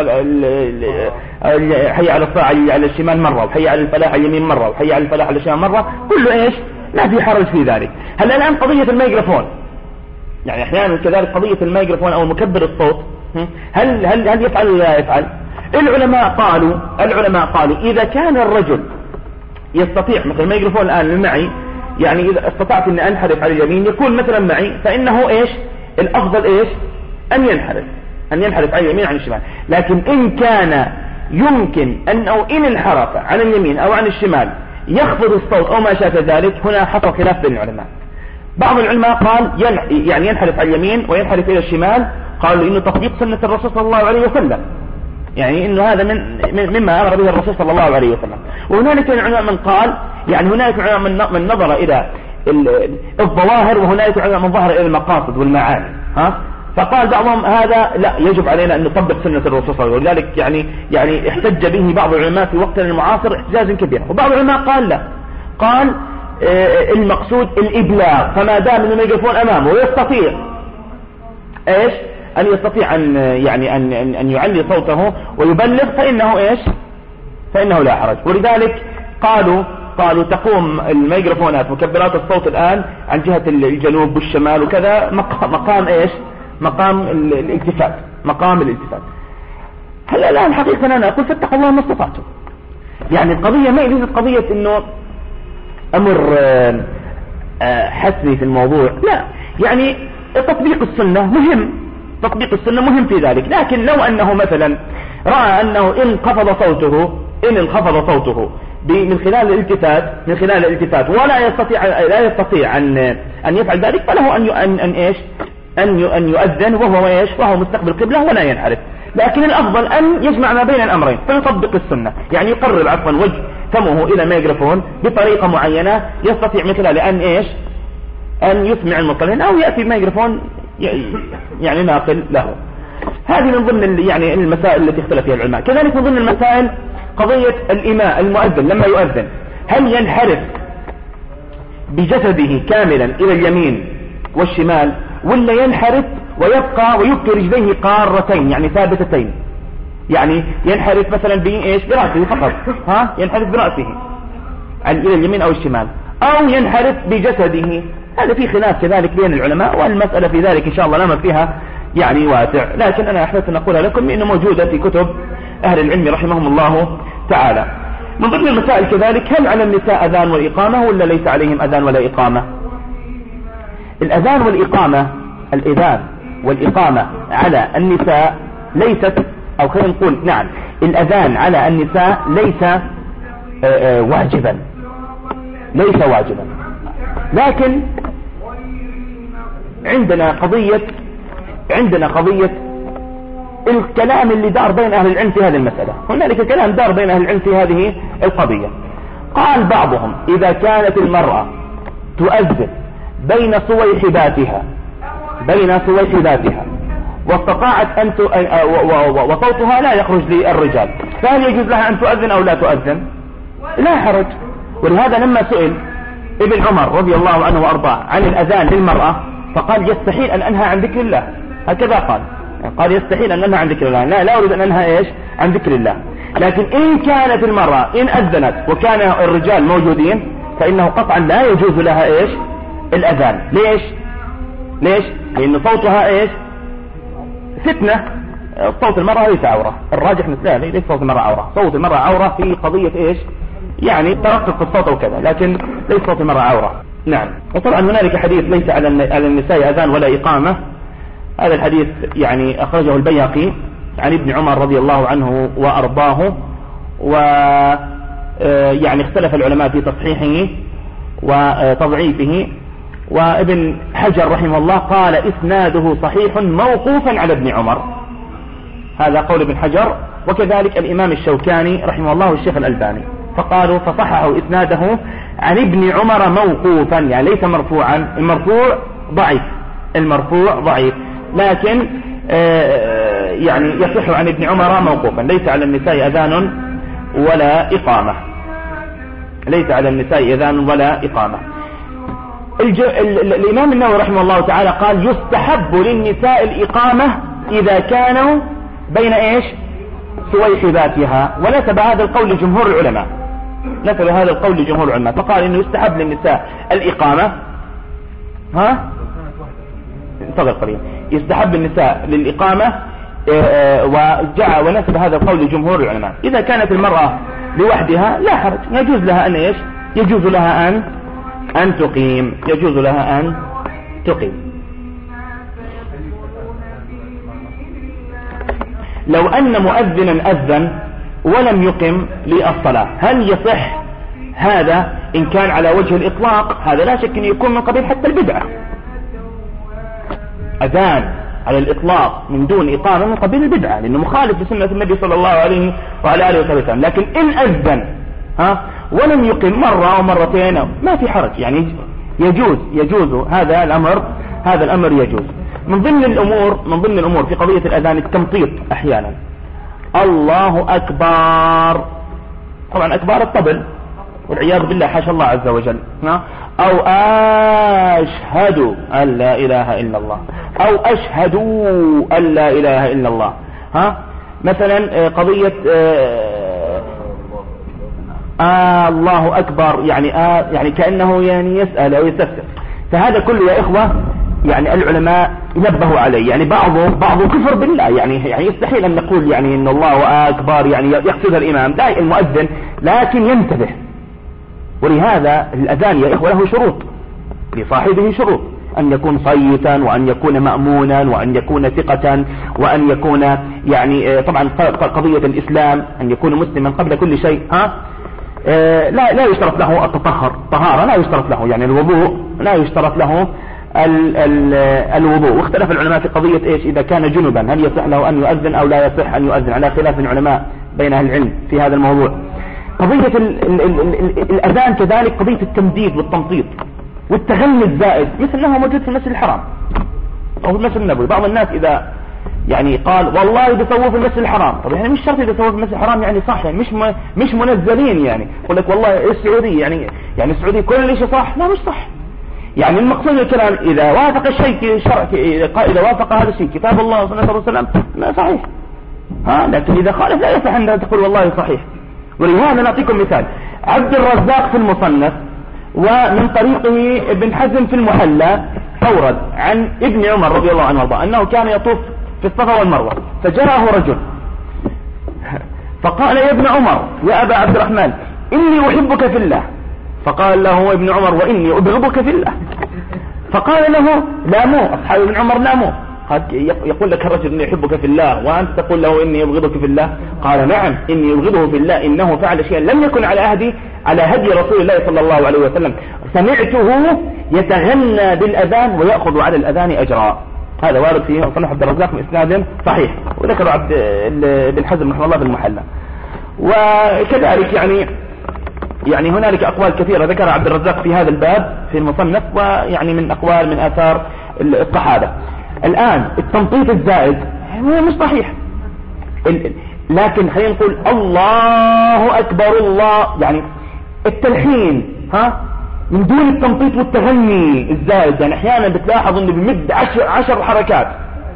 على الصلاة على الشمال مرة وحي على الفلاح على اليمين مرة وحي على الفلاح على الشمال مرة، كله إيش لا في حرج في ذلك. هل الآن قضية الميكروفون، يعني أحيانا كذلك قضية الميكروفون أو مكبر الصوت، هل يفعل ولا لا يفعل؟ العلماء قالوا إذا كان الرجل يستطيع، مثل الميكروفون الآن معي، يعني إذا استطعت أن أنحرف على اليمين يكون مثلا معي، فإنه إيش الأفضل إيش أن ينحرف على اليمين عن الشمال. لكن إن كان يمكن أنه إن انحرف عن اليمين أو عن الشمال يخفض الصوت أو ما شابه ذلك، هنا حصل خلاف بين العلماء. بعض العلماء قال يعني ينحرف على اليمين وينحرف إلى الشمال، قالوا إنه تطبيق سنة الرسول صلى الله عليه وسلم، يعني إنه هذا مما أمر به الرسول صلى الله عليه وسلم. وهنالك العلماء من قال، يعني هنالك علماء من نظر إلى الظواهر، وهنالك علماء من ظهر إلى المقاصد والمعاني، فقال بعضهم هذا لا يجب علينا أن نطبق سنة الرسول صلى الله عليه وسلم، ولذلك يعني احتج به بعض العلماء في وقتنا المعاصر احتجاجا كبيرا. وبعض العلماء قال لا، قال المقصود الإبلاغ، فما دام أن الميكروفون أمامه ويستطيع إيش أن يستطيع أن يعلي صوته ويبلغ فإنه لا حرج. ولذلك قالوا تقوم الميكروفونات مكبرات الصوت الآن عن جهة الجنوب والشمال وكذا مقام الالتفات. هل الآن حقيقة أنا أقول فاتقوا الله ما استطعتم، يعني القضية ما ليست قضية إنه أمر حسني في الموضوع، لا، يعني تطبيق السنة مهم في ذلك. لكن لو أنه مثلا رأى أنه إن انخفض صوته من خلال الالتفات لا يستطيع أن يفعل ذلك، فله أن يؤذن وهو مستقبل القبلة ولا ينحرف. لكن الأفضل أن يجمع ما بين الأمرين فيطبق السنة، يعني يقرب وجه فمه إلى ميكروفون بطريقة معينة يستطيع من خلال أن يسمع المصلين، أو يأتي ميكروفون يعني ناقل له. هذه من ضمن المسائل التي اختلف فيها العلماء. كذلك من ضمن المسائل قضية الإمام المؤذن لما يؤذن، هل ينحرف بجسده كاملا إلى اليمين والشمال، ولا ينحرف ويبقى ويبقي رجليه قارتين يعني ثابتتين، يعني ينحرف مثلا برأسه فقط، ينحرف برأسه إلى اليمين أو الشمال، أو ينحرف بجسده. هذا في خلاف كذلك بين العلماء، والمسألة في ذلك إن شاء الله الأمر فيها واسع، لكن أنا أحببت أن أقولها لكم إنه موجودة في كتب أهل العلم رحمهم الله تعالى. من ضمن المسائل كذلك، هل على النساء أذان والإقامة ولا ليس عليهم أذان ولا إقامة؟ الأذان والإقامة، الأذان والإقامة على النساء ليست، أو خلينا نقول نعم، الأذان على النساء ليس واجبا، لكن عندنا قضية الكلام اللي دار بين أهل العلم في هذه المسألة. هنالك كلام دار بين أهل العلم في هذه القضية. قال بعضهم إذا كانت المرأة تؤذن بين صويحباتها واستطاعت وصوتها لا يخرج للرجال، فهل يجوز لها أن تؤذن أو لا تؤذن؟ لا حرج. ولهذا لما سئل ابن عمر رضي الله عنه وأرضاه عن الأذان للمرأة فقال يستحيل أن أنهى عن ذكر الله، هكذا قال يستحيل أن أنهى عن ذكر الله، لا أريد أن أنهى عن ذكر الله. لكن إن كانت المرأة إن أذنت وكان الرجال موجودين فإنه قطعا لا يجوز لها الأذان. ليش؟ لأن صوتها فتنة. صوت المرأة ليس عورة، الراجح ليس صوت المرأة عورة، صوت المرأة عورة في قضية يعني ترقق الصوت وكذا، لكن ليس صوت المرأة عورة. نعم. وطبعا هنالك حديث ليس على النساء أذان ولا إقامة، هذا الحديث يعني أخرجه البيهقي عن ابن عمر رضي الله عنه وأرضاه، يعني اختلف العلماء في تصحيحه وتضعيفه، وابن حجر رحمه الله قال إسناده صحيح موقوفا على ابن عمر، هذا قول ابن حجر، وكذلك الإمام الشوكاني رحمه الله والشيخ الألباني، فقالوا فصححوا إسناده عن ابن عمر موقوفا، يعني ليس مرفوعا، المرفوع ضعيف، لكن يعني يصح عن ابن عمر موقوفا، ليس على النساء أذان ولا إقامة. الإمام النووي رحمه الله تعالى قال يستحب للنساء الإقامة إذا كانوا بين سويحباتها، ونسب هذا القول لجمهور العلماء، فقال إنه يستحب للنساء الإقامة. يستحب النساء للإقامة، ونسب هذا القول لجمهور العلماء. إذا كانت المرأة لوحدها لا حرج، يجوز لها أن تقيم. لو أن مؤذنا أذن ولم يقم للصلاة، هل يصح هذا؟ إن كان على وجه الإطلاق هذا لا شك أن يكون من قبيل حتى البدعة. أذان على الإطلاق من دون إقامة من قبيل البدعة، لأنه مخالف لسنة النبي صلى الله عليه وعلى آله وسلم. لكن إن أذن ولم يقم مرة أو مرتين ما في حرج، يعني يجوز هذا الأمر يجوز. من ضمن الأمور في قضية الأذان التمطيط أحيانا، الله أكبر، طبعا أكبر الطبل والعياذ بالله حاشا الله عز وجل، أو أشهد أن لا إله إلا الله، أو أشهد أن لا إله إلا الله. مثلا قضية الله أكبر، يعني كأنه يعني يسأل أو يستفسر. فهذا كله يا إخوة يعني العلماء نبهوا عليه، يعني بعضه كفر بالله، يعني يستحيل أن نقول يعني إن الله أكبر يعني يقصد الإمام لا المؤذن، لكن ينتبه. ولهذا الأذان يا إخوة له شروط، لصاحبه شروط، أن يكون صيتا، وأن يكون مأمونا، وأن يكون ثقة، وأن يكون يعني طبعا قضية الإسلام أن يكون مسلما قبل كل شيء. لا يشترط له طهارة لا يشترط له، يعني الوضوء لا يشترط له الوضوء. واختلف العلماء في قضية ايش اذا كان جنبا هل يصح له ان يؤذن او لا يصح ان يؤذن، على خلاف العلماء بين اهل العلم في هذا الموضوع. قضية الاذان كذلك قضية التمديد والتمطيط والتغني الزائد مثل انه موجود في المسجد الحرام او في المسجد النبوي. بعض الناس اذا يعني قال والله بيسووه في المسجد الحرام، طب يعني مش شرط يسووه في المسجد الحرام يعني صح، يعني مش منزلين، يعني يقول لك والله السعودية يعني السعودية كل شيء صح، لا مش صح. يعني المقصود الكلام إذا وافق الشيء شرع، إذا وافق هذا الشيء كتاب الله وسنة الرسول صلى الله عليه وسلم لا صحيح، لكن إذا خالف لا يصح أن تقول والله صحيح. ولهذا نعطيكم مثال. عبد الرزاق في المصنف ومن طريقه ابن حزم في المحلى أورد عن ابن عمر رضي الله عنه وارضاه أنه كان يطوف في الصفا والمروة فجراه رجل فقال يا ابن عمر يا أبا عبد الرحمن إني أحبك في الله، فقال له ابن عمر وإني أبغضك في الله، فقال له لاموه أصحاب ابن عمر لاموه، يقول لك الرجل إني أحبك في الله وأنت تقول له إني أبغضك في الله، قال نعم إني أبغضه في الله إنه فعل شيئا لم يكن على هدي رسول الله صلى الله عليه وسلم، سمعته يتغنى بالأذان ويأخذ على الأذان أجرا. هذا وارد فيه صنف عبد الرزاق بإسناد صحيح، وذكر ابن حزم رحمه الله في المحلى. وكذلك يعني هنالك أقوال كثيرة ذكر عبد الرزاق في هذا الباب في المصنف، ويعني من أقوال من آثار الصحابة. الآن التمطيط الزائد هو مش صحيح، لكن خلينا نقول الله أكبر الله، يعني التلحين من دون التمطيط والتغني الزائد. يعني أحيانا بتلاحظ أنه بمد 10 حركات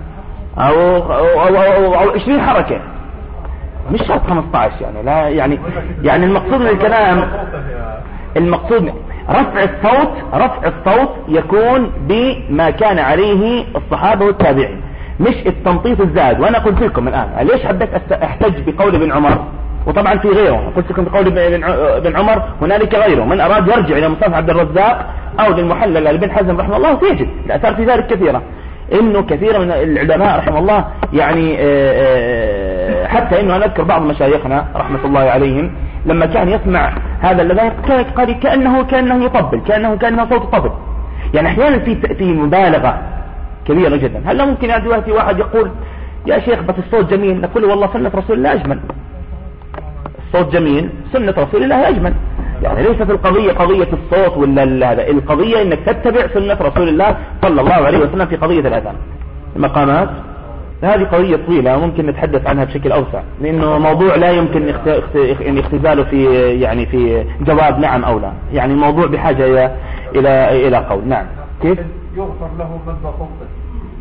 أو 20 حركة، مش شرط 15 يعني لا يعني المقصود من الكلام، المقصود رفع الصوت يكون بما كان عليه الصحابة والتابعين، مش التمطيط الزائد. وانا قلت لكم الان ليش حبيت احتج بقول ابن عمر، وطبعا في غيره، قلت لكم بقول ابن عمر هنالك غيره، من اراد يرجع الى مصنف عبد الرزاق او للمحلل لابن حزم رحمه الله سيجد الاثار في ذلك كثيرة، انه كثير من العلماء رحمه الله يعني حتى انه انا اذكر بعض مشايخنا رحمة الله عليهم لما كان يسمع هذا الذي قال كأنه يطبل، كأنه صوت طبل. يعني احيانا في مبالغة كبيرة جدا. هل ممكن يأتي واحد يقول يا شيخ بس الصوت جميل، نقول والله سنة رسول الله أجمل، الصوت جميل سنة رسول الله أجمل. يعني ليست القضية قضية الصوت ولا هذا، القضية انك تتبع سنة رسول الله صلى الله عليه وسلم في قضية الأذان. المقامات هذه قضية طويلة ممكن نتحدث عنها بشكل أوسع، لأنه موضوع لا يمكن اختزاله في جواب نعم أو لا، يعني الموضوع بحاجة إلى قول. نعم كيف يغفر له مد صوته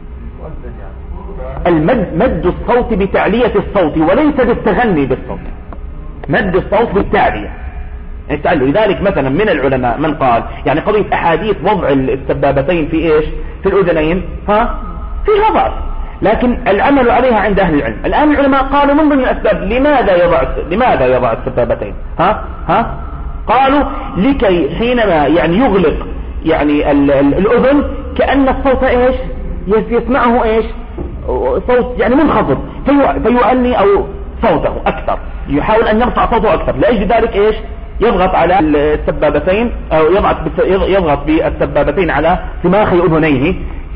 يعني مد الصوت بتعلية الصوت وليس بالتغني بالصوت، مد الصوت بالتعلية التعلية. لذلك مثلا من العلماء من قال يعني قضية أحاديث وضع السبابتين في إيش في الأذنين فيها ضعف، لكن العمل عليها عند أهل العلم. الآن العلماء قالوا من ضمن الأسباب لماذا يضع السبابتين قالوا لكي حينما يعني يغلق يعني الأذن كأن الصوت إيش يسمعه إيش صوت يعني منخفض فيعلي أو صوته أكثر، يحاول أن يرفع صوته أكثر، لأجل ذلك إيش يضغط على السبابتين أو يضغط بالسبابتين على سماخ أذنيه،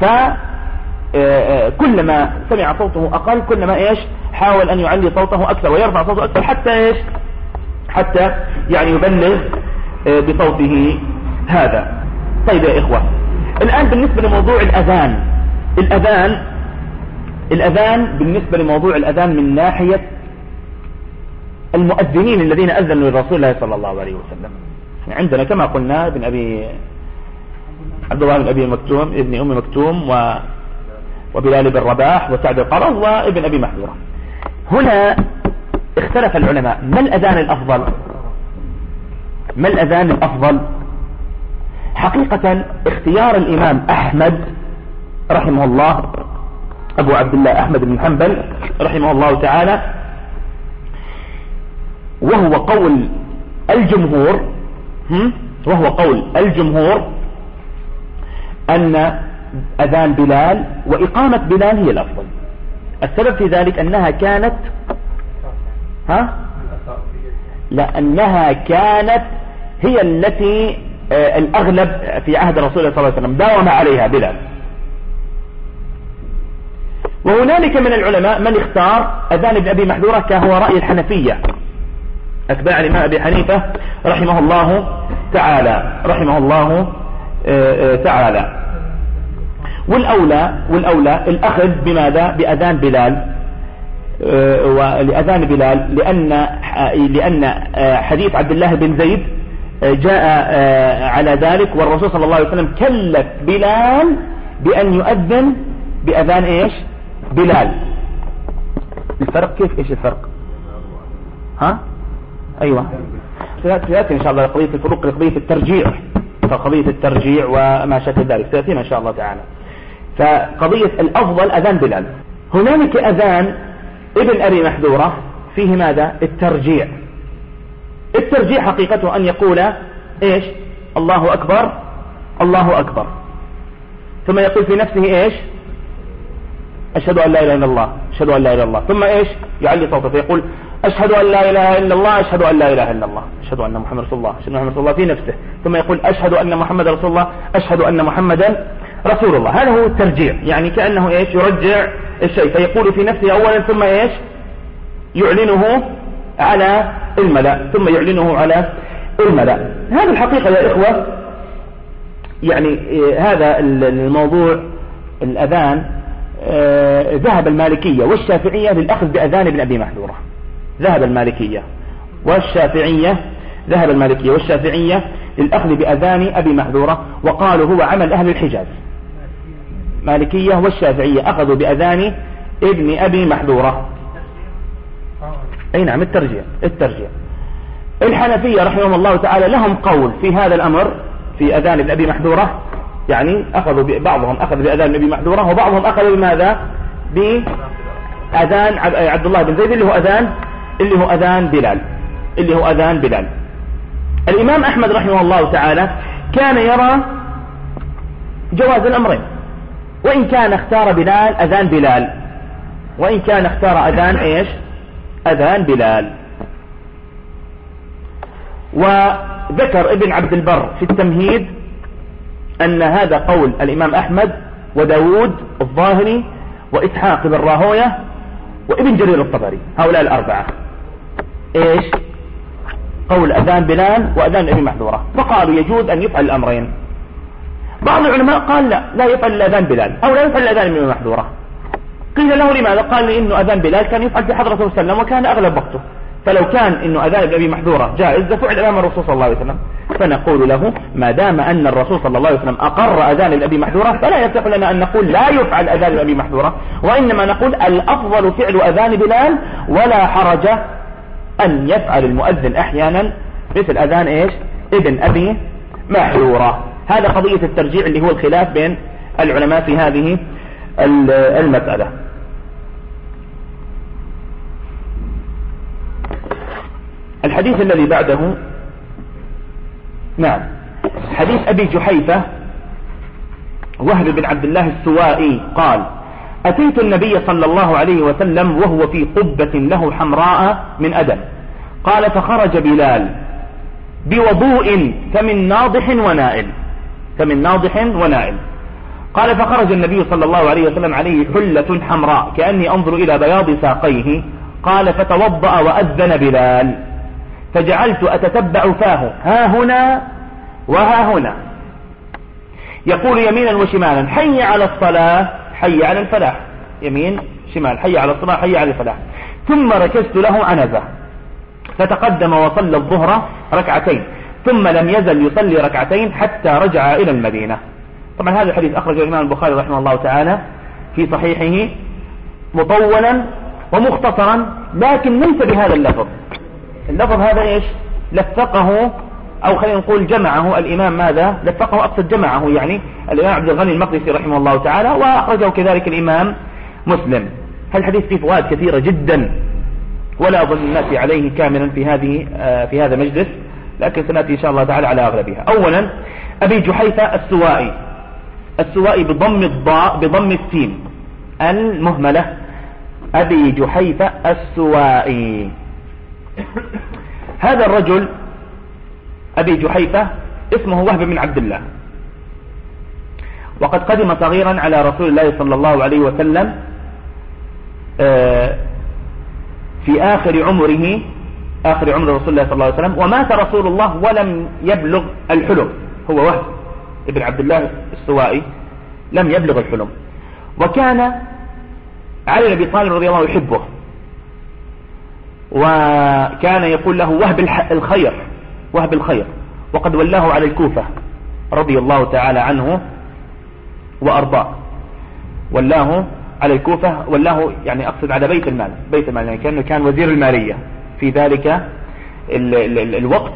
كلما سمع صوته أقل كلما إيش حاول أن يعلي صوته أكثر ويرفع صوته أكثر حتى إيش حتى يعني يبلغ بصوته هذا. طيب يا إخوة، الآن بالنسبة لموضوع الأذان بالنسبة لموضوع الأذان من ناحية المؤذنين الذين أذنوا للرسول الله صلى الله عليه وسلم، عندنا كما قلنا ابن أبي عبد الله بن أبي مكتوم ابن أم مكتوم وبلال بن رباح وسعد القرظ وابن أبي محذورة. هنا اختلف العلماء ما الأذان الأفضل؟ حقيقة اختيار الإمام أحمد رحمه الله أبو عبد الله أحمد بن حنبل رحمه الله تعالى وهو قول الجمهور أن أذان بلال وإقامة بلال هي الأفضل. السبب في ذلك أنها كانت لأنها كانت هي التي الأغلب في عهد رسول الله صلى الله عليه وسلم داوم عليها بلال. وهنالك من العلماء من اختار أذان ابن أبي محذورة كهو رأي الحنفية أتباع الإمام أبي حنيفة رحمه الله تعالى. والأولى الأخذ بماذا؟ بأذان بلال، ولأذان بلال لأن حديث عبد الله بن زيد جاء على ذلك، والرسول صلى الله عليه وسلم كلف بلال بأن يؤذن بأذان إيش؟ بلال. الفرق كيف؟ إيش الفرق؟ ها؟ أيوة سيأتي إن شاء الله قضية الفروق لقضية الترجيع، فقضية الترجيع وما شكل ذلك سيأتينا إن شاء الله تعالى. فقضية الأفضل أذان بلال. هنالك أذان ابن أبي محذورة فيه ماذا؟ الترجيع. الترجيع حقيقته أن يقول إيش؟ الله أكبر الله أكبر، ثم يقول في نفسه إيش؟ أشهد أن لا إله إلا الله، أشهد أن لا إله إلا الله، ثم إيش؟ يعلي صوته فيقول أشهد أن لا إله إلا الله، أشهد أن لا إله إلا الله، أشهد أن محمد رسول الله، أشهد أن محمد رسول الله في نفسه، ثم يقول أشهد أن محمد رسول الله، أشهد أن محمدا رسول الله. هذا هو الترجيع، يعني كأنه إيش؟ يرجع الشيء، فيقول في نفسه أولا ثم إيش؟ يعلنه على الملأ، ثم يعلنه على الملأ. هذا الحقيقة يا إخوة يعني هذا الموضوع الأذان ذهب المالكية والشافعية للأخذ بأذان ابن أبي محذورة. ذهب المالكية والشافعية للأخذ بأذان أبي محذورة، وقالوا هو عمل أهل الحجاز. مالكية والشافعية أخذوا بأذان ابن أبي محذورة. أي نعم الترجيع. الحنفية رحمهم الله تعالى لهم قول في هذا الأمر في أذان ابن أبي محذورة، يعني أخذوا بعضهم أخذ بأذان ابن أبي محذورة، وبعضهم أخذ بماذا؟ بأذان عبد الله بن زيد اللي هو أذان بلال. الإمام أحمد رحمه الله تعالى كان يرى جواز الأمرين، وإن كان اختار بلال أذان بلال، وإن كان اختار أذان إيش؟ أذان بلال. وذكر ابن عبد البر في التمهيد أن هذا قول الإمام أحمد وداود الظاهري وإسحاق بن راهوية وابن جرير الطبري، هؤلاء الأربعة إيش؟ قول أذان بلال وأذان أبي محذورة، فقالوا يجوز أن يفعل الأمرين. بعض العلماء قال لا يفعل الأذان بلال أو لا يفعل الأذان أبي محذورة. قيل له لماذا؟ قال لأنه أذان بلال كان يفعل في حضرة الرسول صلى الله عليه وسلم وكان أغلب وقته، فلو كان إنه أذان أبي محذورة جائز لفعل أمام الرسول صلى الله عليه وسلم. فنقول له ما دام أن الرسول صلى الله عليه وسلم أقر أذان الأبي محذورة فلا يصح لنا أن نقول لا يفعل أذان الأبي محذورة، وإنما نقول الأفضل فعل أذان بلال، ولا حرج أن يفعل المؤذن أحيانا مثل أذان إيش؟ ابن أبي محذورة. هذا قضية الترجيع اللي هو الخلاف بين العلماء في هذه المسألة. الحديث الذي بعده نعم حديث أبي جحيفة وهب بن عبد الله السوائي قال أتيت النبي صلى الله عليه وسلم وهو في قبة له حمراء من أدم، قال فخرج بلال بوضوء فمن ناضح ونائل. قال فخرج النبي صلى الله عليه وسلم عليه حلة حمراء كأني أنظر إلى بياض ساقيه. قال فتوضأ وأذن بلال، فجعلت أتتبع فاه ها هنا وها هنا يقول يمينا وشمالا حي على الصلاة حي على الفلاح، يمين شمال حي على الصلاة حي على الفلاح. ثم ركزت له عنزة فتقدم وصلى الظهر ركعتين، ثم لم يزل يصلي ركعتين حتى رجع إلى المدينة. طبعا هذا الحديث أخرجه الإمام البخاري رحمه الله تعالى في صحيحه مطولا ومختصرا، لكن ليس بهذا اللفظ. اللفظ هذا إيش؟ لفقه أو خلينا نقول جمعه الإمام ماذا؟ لفقه أقصد جمعه، يعني الإمام عبد الغني المقدسي رحمه الله تعالى، وأخرجه كذلك الإمام مسلم. الحديث فيه فوائد كثيرة جدا ولا أظن نأتي عليه كاملا في هذا المجلس، لكن سنأتي إن شاء الله تعالى على أغلبها. أولا أبي جحيفة السوائي بضم الضاء بضم السين المهملة، أبي جحيفة السوائي. هذا الرجل أبي جحيفة اسمه وهب بن عبد الله، وقد قدم صغيرا على رسول الله صلى الله عليه وسلم في آخر عمره، آخر عمر رسول الله صلى الله عليه وسلم، ومات رسول الله ولم يبلغ الحلم. هو وهب بن عبد الله السوائي لم يبلغ الحلم، وكان علي بن أبي طالب رضي الله يحبه، وكان يقول له وهب الخير، وهب الخير، وقد ولاه على الكوفة رضي الله تعالى عنه وأرضاه، ولاه على الكوفة، ولاه يعني أقصد على بيت المال، بيت المال يعني كان وزير المالية في ذلك الوقت.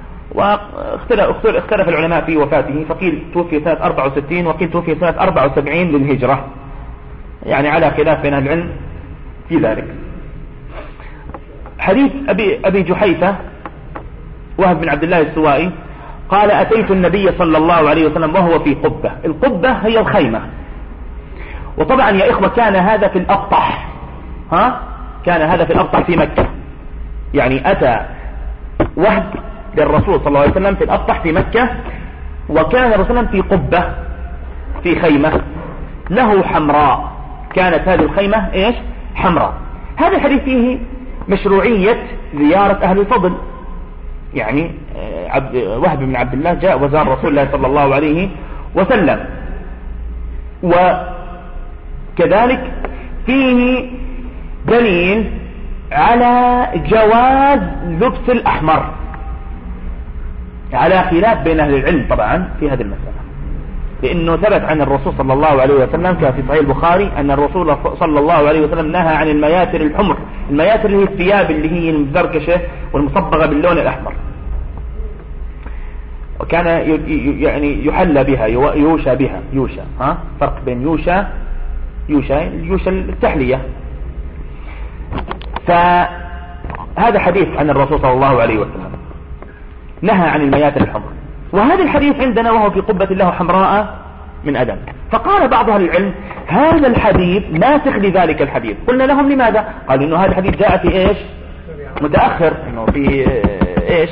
واختلف العلماء في وفاته، فقيل توفي سنة 64 وقيل توفي سنة 74 للهجرة، يعني على خلاف بين العلم في ذلك. حديث أبي جحيفة وهب بن عبد الله السوائي قال أتيت النبي صلى الله عليه وسلم وهو في قبة. القبة هي الخيمة، وطبعا يا إخوة كان هذا في الأبطح، كان هذا في الأبطح في مكة، يعني أتى وهب للرسول صلى الله عليه وسلم في الأبطح في مكة، وكان الرسول في قبة في خيمة له حمراء، كانت هذه الخيمة إيش؟ حمراء. هذا الحديث فيه مشروعية زيارة أهل الفضل، يعني وهب بن عبد الله جاء وزار رسول الله صلى الله عليه وسلم، وكذلك فيه دليل على جواز لبس الأحمر، على خلاف بين أهل العلم طبعا في هذه المسألة، لأنه ثبت عن الرسول صلى الله عليه وسلم كما في صحيح البخاري أن الرسول صلى الله عليه وسلم نهى عن المياتر الحمر. المياتر اللي هي الثياب اللي هي المزركشة والمصبغة باللون الأحمر، وكان يعني يحلى بها، يوشى بها، يوشى، فرق بين يوشى التحلية. فهذا حديث عن الرسول صلى الله عليه وسلم نهى عن المياتر الحمر، وهذا الحديث عندنا وهو في قبة له حمراء من أدم. فقال بعض أهل العلم هذا الحديث ناسخ لذلك الحديث. قلنا لهم لماذا؟ قالوا إنه هذا الحديث جاء في إيش؟ متأخر، إنه في إيش؟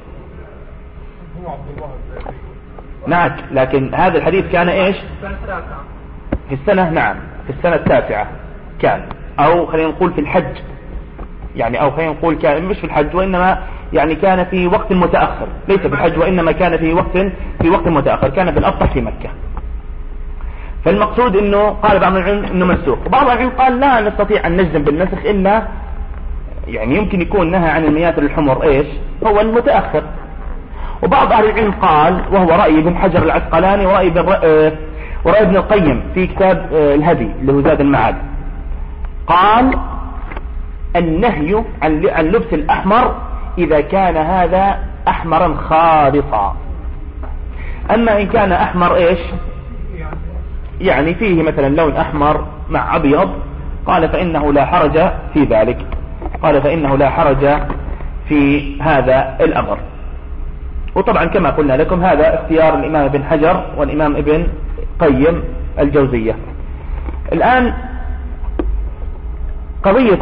نعم، لكن هذا الحديث كان إيش؟ في السنة، نعم في السنة التاسعة كان، أو خلينا نقول في الحج، يعني أو خلينا نقول كان مش في الحج، وإنما يعني كان في وقت متأخر، ليس في الحج وإنما كان في وقت متأخر، كان في الأبطح في مكة. فالمقصود إنه قال بعض العلم إنه منسوخ، وبعض العلم قال لا نستطيع أن نجزم بالنسخ إلا يعني يمكن يكون نهى عن المياتر الحمر إيش هو المتأخر. وبعض أهل العلم قال، وهو رأي ابن حجر العسقلاني ورأي ابن القيم في كتاب الهدي اللي هو زاد المعاد، قال النهي عن لبس الأحمر إذا كان هذا أحمرا خالصا. أما إن كان أحمر إيش يعني فيه مثلا لون أحمر مع أبيض، قال فإنه لا حرج في ذلك، قال فإنه لا حرج في هذا الأمر. وطبعا كما قلنا لكم هذا اختيار الإمام ابن حجر والإمام ابن قيم الجوزية. الآن قضية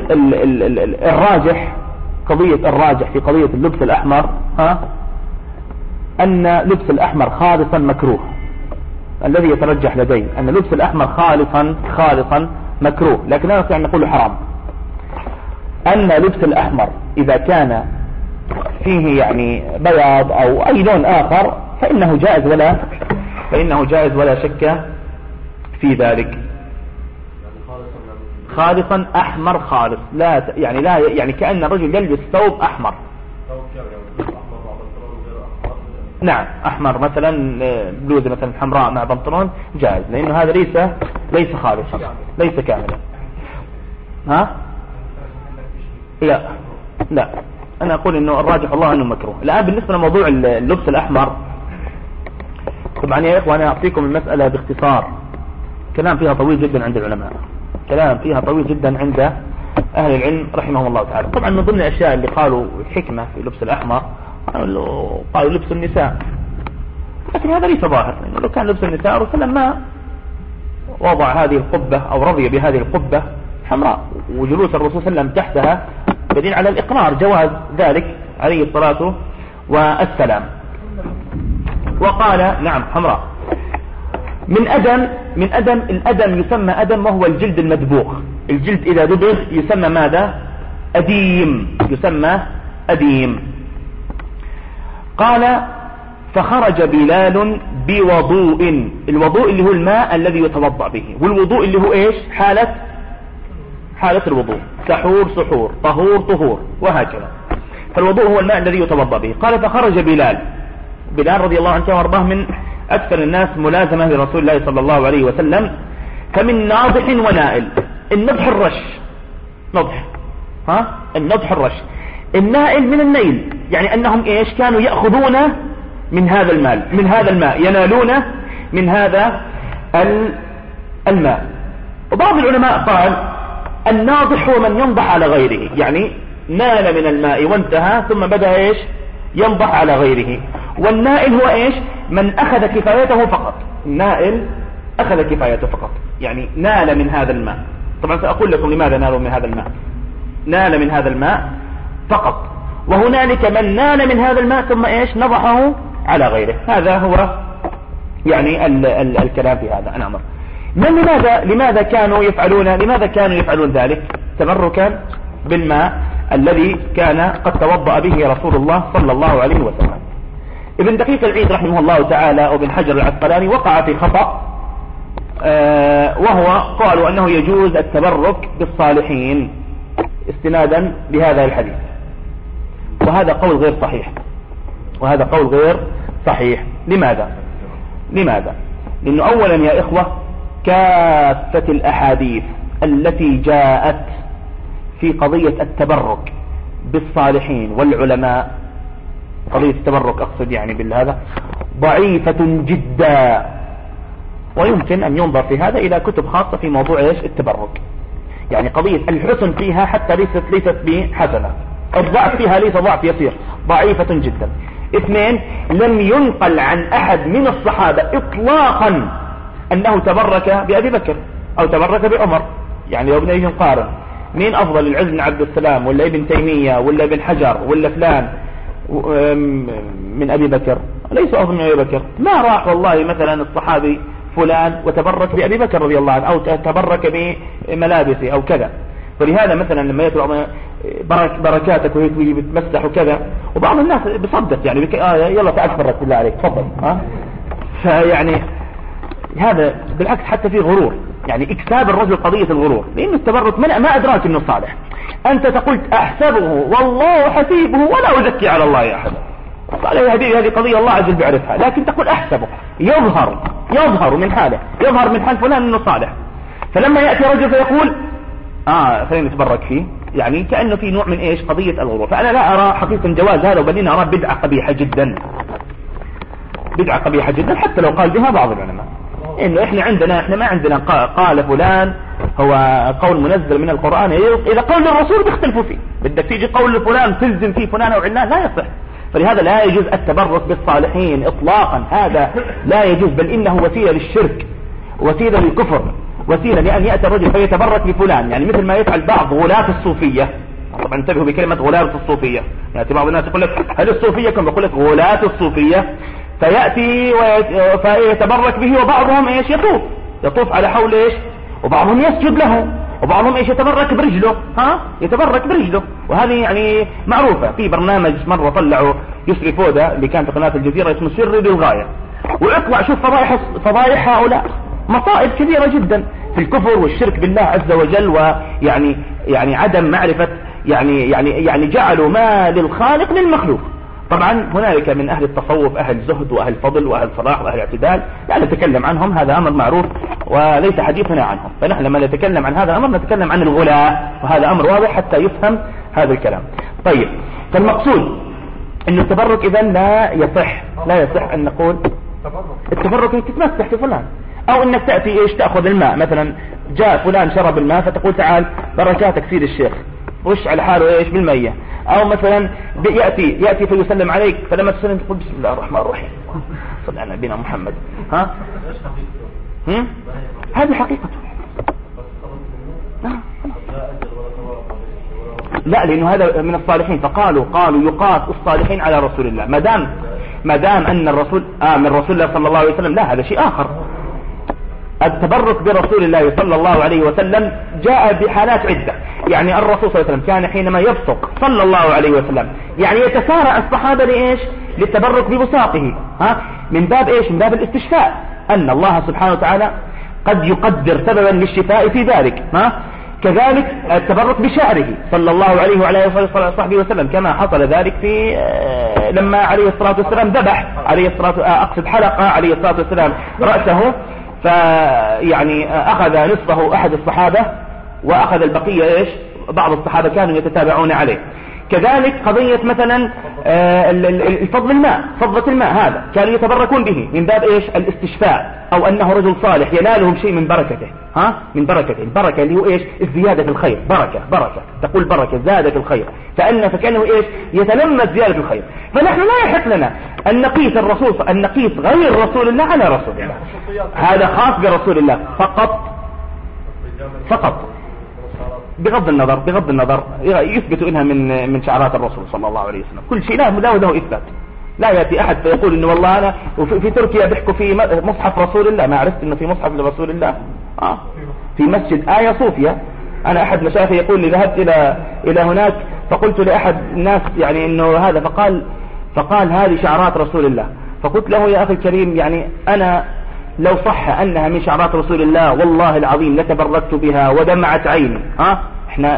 الراجح في قضية اللبس الأحمر أن لبس الأحمر خالصا مكروه. الذي يترجح لدي أن لبس الأحمر خالصا مكروه، لكن لا نستطيع أن نقول حرام. أن لبس الأحمر إذا كان فيه يعني بياض أو أي لون آخر فإنه جائز ولا شك في ذلك. خالصا أحمر خالص، لا يعني كأن الرجل يلبس ثوب أحمر. نعم أحمر مثلا بلوزة مثلا حمراء مع بنطلون جائز، لأنه هذا ليس خالصا، ليس كاملا. لا أنا أقول إنه الراجح الله أنه مكروه. الآن بالنسبة لموضوع اللبس الأحمر، طبعا يا إخوة أنا أعطيكم المسألة باختصار، كلام فيها طويل جدا عند العلماء، كلام فيها طويل جدا عند أهل العلم رحمهم الله تعالى. طبعا من ضمن الأشياء اللي قالوا الحكمة في لبس الأحمر قالوا لبس النساء، لكن هذا ليس ظاهر، لأنه لو كان لبس النساء رسول ما وضع هذه القبة أو رضي بهذه القبة حمراء، وجلوس الرسول صلى الله عليه وسلم تحتها دليل على الإقرار، جواز ذلك عليه الصلاة والسلام. وقال نعم حمراء من أدم الأدم يسمى أدم وهو الجلد المدبوغ. الجلد إذا دبغ يسمى ماذا؟ أديم، يسمى أديم. قال فخرج بلال بوضوء. الوضوء اللي هو الماء الذي يتوضأ به، والوضوء اللي هو ايش؟ حالة الوضوء، سحور طهور وهكذا. فالوضوء هو الماء الذي يتوضأ به. قال فخرج بلال رضي الله عنه وارضاه من أكثر الناس ملازمة لرسول الله صلى الله عليه وسلم، فمن ناضح ونائل. النضح الرش، النضح الرش. النائل من النيل، يعني أنهم إيش كانوا يأخذون من هذا الماء ينالون من هذا الماء. وبعض العلماء قال الناضح هو من ينضح على غيره، يعني نال من الماء وانتهى ثم بدأ إيش ينضح على غيره. والنائل هو إيش؟ من أخذ كفايته فقط. النائل أخذ كفايته فقط، يعني نال من هذا الماء. طبعا سأقول لكم لماذا نالوا من هذا الماء. نال من هذا الماء فقط، وهنالك من نال من هذا الماء ثم إيش نضحه على غيره. هذا هو يعني الكلام في هذا. أنا أمر لماذا كانوا يفعلون ذلك؟ تبركا بالماء الذي كان قد توضأ به رسول الله صلى الله عليه وسلم. ابن دقيق العيد رحمه الله تعالى وابن حجر العسقلاني وقع في خطأ، وهو قالوا أنه يجوز التبرك بالصالحين استنادا بهذا الحديث، وهذا قول غير صحيح. لماذا؟ لأنه أولا يا إخوة كافة الأحاديث التي جاءت في قضية التبرك بالصالحين والعلماء، قضية التبرك أقصد يعني بالهذا، ضعيفة جدا، ويمكن أن ينظر في هذا إلى كتب خاصة في موضوع التبرك. يعني قضية الحسن فيها حتى ليست بحسنة، الضعف فيها ليس ضعف يسير، ضعيفة جدا. اثنين، لم ينقل عن أحد من الصحابة إطلاقا أنه تبرك بأبي بكر أو تبرك بعمر. يعني لو بدنا نقارن مين أفضل، العز بن عبد السلام ولا ابن تيمية ولا ابن حجر ولا فلان من أبي بكر؟ ليس أفضل من أبي بكر. ما راح والله مثلا الصحابي فلان وتبرك بأبي بكر رضي الله عنه أو تبرك بملابسه أو كذا. فلهذا مثلا لما يطلع بركاتك وهي بتمسح وكذا، وبعض الناس بصدق يعني يلا تعال تبرك بالله عليك تفضل. فيعني هذا بالعكس حتى فيه غرور، يعني اكساب الرجل قضية الغرور، لأن التبرك ما أدراك أنه صالح. أنت تقول أحسبه والله حسيبه ولا أزكي على الله أحدا. قال يا حبيبي هذه قضية الله عز وجل بيعرفها، لكن تقول أحسبه، يظهر من حاله، يظهر من حال فلان أنه صالح. فلما يأتي رجل فيقول خلينا نتبرك فيه، يعني كأنه في نوع من إيش قضية الغرور. فأنا لا أرى حقيقة جواز هذا، بل أرى بدعة قبيحة جدا، حتى لو قال بها بعض العلماء. إنه إحنا ما عندنا قال فلان هو قول منزل من القرآن، إذا قول الرسول بيختلفوا فيه، بدك تيجي قول فلان تلزم فيه فلان أو علان، لا يصح. فلهذا لا يجوز التبرك بالصالحين إطلاقا، هذا لا يجوز، بل إنه وسيلة للشرك، وسيلة للكفر، وسيلة لأن يأتي الرجل فيتبرك بفلان. يعني مثل ما يفعل بعض غلاة الصوفية. طبعا انتبهوا بكلمة غلاة الصوفية، يعني بعض الناس يقول لك هل الصوفية، كما يقول لك غلاة الصوفية، فيأتي فيتبرك به، وبعضهم ايش يطوف على حول ايش، وبعضهم يسجد له، وبعضهم ايش يتبرك برجله. وهذه يعني معروفة. في برنامج مرة طلعوا يسري فودة اللي كان في قناة الجزيرة اسمه سر للغاية، واطلع شوف فضائح هؤلاء، مصائب كبيرة جدا في الكفر والشرك بالله عز وجل، ويعني عدم معرفة، يعني جعلوا ما للخالق للمخلوق. طبعا هنالك من أهل التصوف أهل زهد وأهل فضل وأهل صلاح وأهل اعتدال، لا نتكلم عنهم، هذا أمر معروف وليس حديثنا عنهم. فنحن لما نتكلم عن هذا الأمر نتكلم عن الغلاء، وهذا أمر واضح حتى يفهم هذا الكلام. طيب، فالمقصود أن التبرك إذن لا يصح أن نقول التبرك انك تتمسح في فلان، أو أنك تأتي إيش تأخذ الماء، مثلا جاء فلان شرب الماء فتقول تعال بركاتك سيد الشيخ، وش على حاله إيش بالمية. أو مثلا يأتي فيسلم عليك، فلما تسلم تقول بسم الله الرحمن الرحيم صلى على نبينا محمد. هذه حقيقته. لا، لأنه هذا من الصالحين، فقالوا يقاس الصالحين على رسول الله، ما دام أن الرسول من رسول الله صلى الله عليه وسلم، لا، هذا شيء آخر. التبرك برسول الله صلى الله عليه وسلم جاء بحالات عدة. يعني الرسول صلى الله عليه وسلم كان حينما يبصق صلى الله عليه وسلم يعني يتسارع الصحابة لإيش؟ للتبرك ببصاقه، من باب إيش؟ من باب الاستشفاء، أن الله سبحانه وتعالى قد يقدر سببا للشفاء في ذلك. كذلك التبرك بشعره صلى الله عليه وعلى اله وصحبه وسلم، كما حصل ذلك في لما عليه الصلاة والسلام ذبح أقصد حلق عليه الصلاة والسلام رأسه، فيعني أخذ نصفه أحد الصحابة وأخذ البقية إيش؟ بعض الصحابة كانوا يتتابعون عليه. كذلك قضية مثلا فضة الماء هذا كانوا يتبركون به من باب إيش؟ الاستشفاء، أو أنه رجل صالح ينالهم شيء من بركته، من بركته، البركة اللي هو إيش؟ الزيادة في الخير، بركة تقول بركة زادة في الخير، فكأنه إيش؟ يتلمس زيادة الخير. فنحن لا يحق لنا أن نقيس غير رسول الله على رسول الله، هذا خاص برسول الله فقط بغض النظر يثبت إنها من شعارات الرسول صلى الله عليه وسلم. كل شيء له إثبات. لا يأتي أحد فيقول إنه والله أنا في تركيا بيحكوا في مصحف رسول الله، ما عرفت إنه في مصحف لرسول الله في مسجد آيا صوفيا. أنا أحد مشايخي يقول لي ذهبت إلى هناك فقلت لأحد الناس يعني إنه هذا، فقال هذه شعارات رسول الله. فقلت له يا أخي الكريم، يعني أنا لو صح أنها من شعارات رسول الله والله العظيم لتبركت بها ودمعت عيني. احنا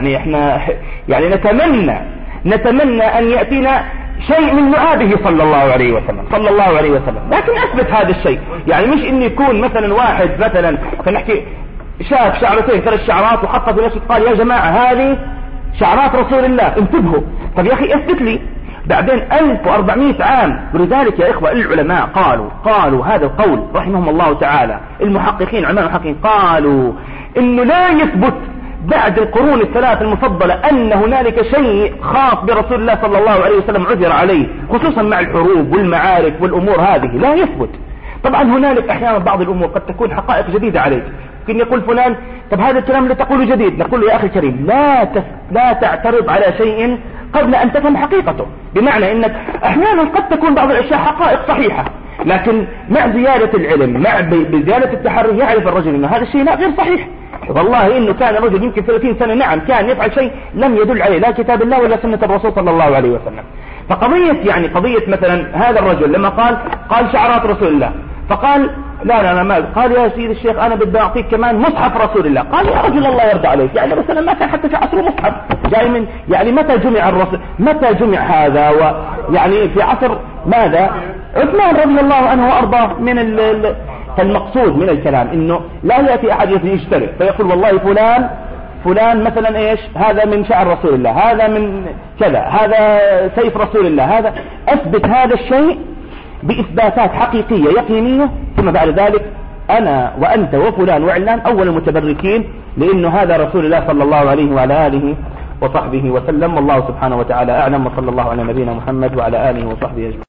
نتمنى أن يأتينا شيء من لعابه صلى الله عليه وسلم، لكن أثبت هذا الشيء. يعني مش إن يكون مثلا واحد مثلا فنحكي شاف شعرتين 3 شعرات وحطها في نفسه قال يا جماعة هذه شعرات رسول الله انتبهوا. طب يا أخي اثبت لي. بعدين 1400 عام. ولذلك يا إخوة العلماء قالوا هذا القول رحمهم الله تعالى، المحققين علماء المحققين قالوا إنه لا يثبت بعد القرون الثلاث المفضلة أن هنالك شيء خاص برسول الله صلى الله عليه وسلم عذر عليه، خصوصا مع الحروب والمعارك والأمور هذه لا يثبت. طبعا هنالك أحيانا بعض الأمور قد تكون حقائق جديدة عليك، ممكن يقول فلان طب هذا الكلام اللي تقوله جديد، نقول له يا أخي الكريم لا تعترض على شيء قبل أن تفهم حقيقته. بمعنى أنك أحيانا قد تكون بعض الأشياء حقائق صحيحة، لكن مع زيادة العلم مع بزيادة التحري يعرف الرجل أن هذا الشيء لا غير صحيح. والله إنه كان رجل يمكن 30 سنة نعم كان يفعل شيء لم يدل عليه لا كتاب الله ولا سنة الرسول صلى الله عليه وسلم. قضية مثلا هذا الرجل لما قال شعارات رسول الله، فقال لا ما قال يا سيد الشيخ أنا بدي أعطيك كمان مصحف رسول الله. قال يا رجل الله يرضى عليك، يعني مثلا ما كان حتى في عصر مصحف جاي من يعني متى جمع هذا، ويعني في عصر ماذا؟ عثمان رضي الله عنه وأرضاه. فالمقصود من الكلام إنه لا يأتي أحد يشتري فيقول والله فلان مثلا إيش هذا من شعر رسول الله، هذا من كذا، هذا سيف رسول الله، هذا أثبت هذا الشيء بإثباتات حقيقية يقينية، ثم بعد ذلك أنا وأنت وفلان وعلان أول المتبركين، لأنه هذا رسول الله صلى الله عليه وعلى آله وصحبه وسلم. والله سبحانه وتعالى أعلم، وصلى الله على نبينا محمد وعلى آله وصحبه أجمعين.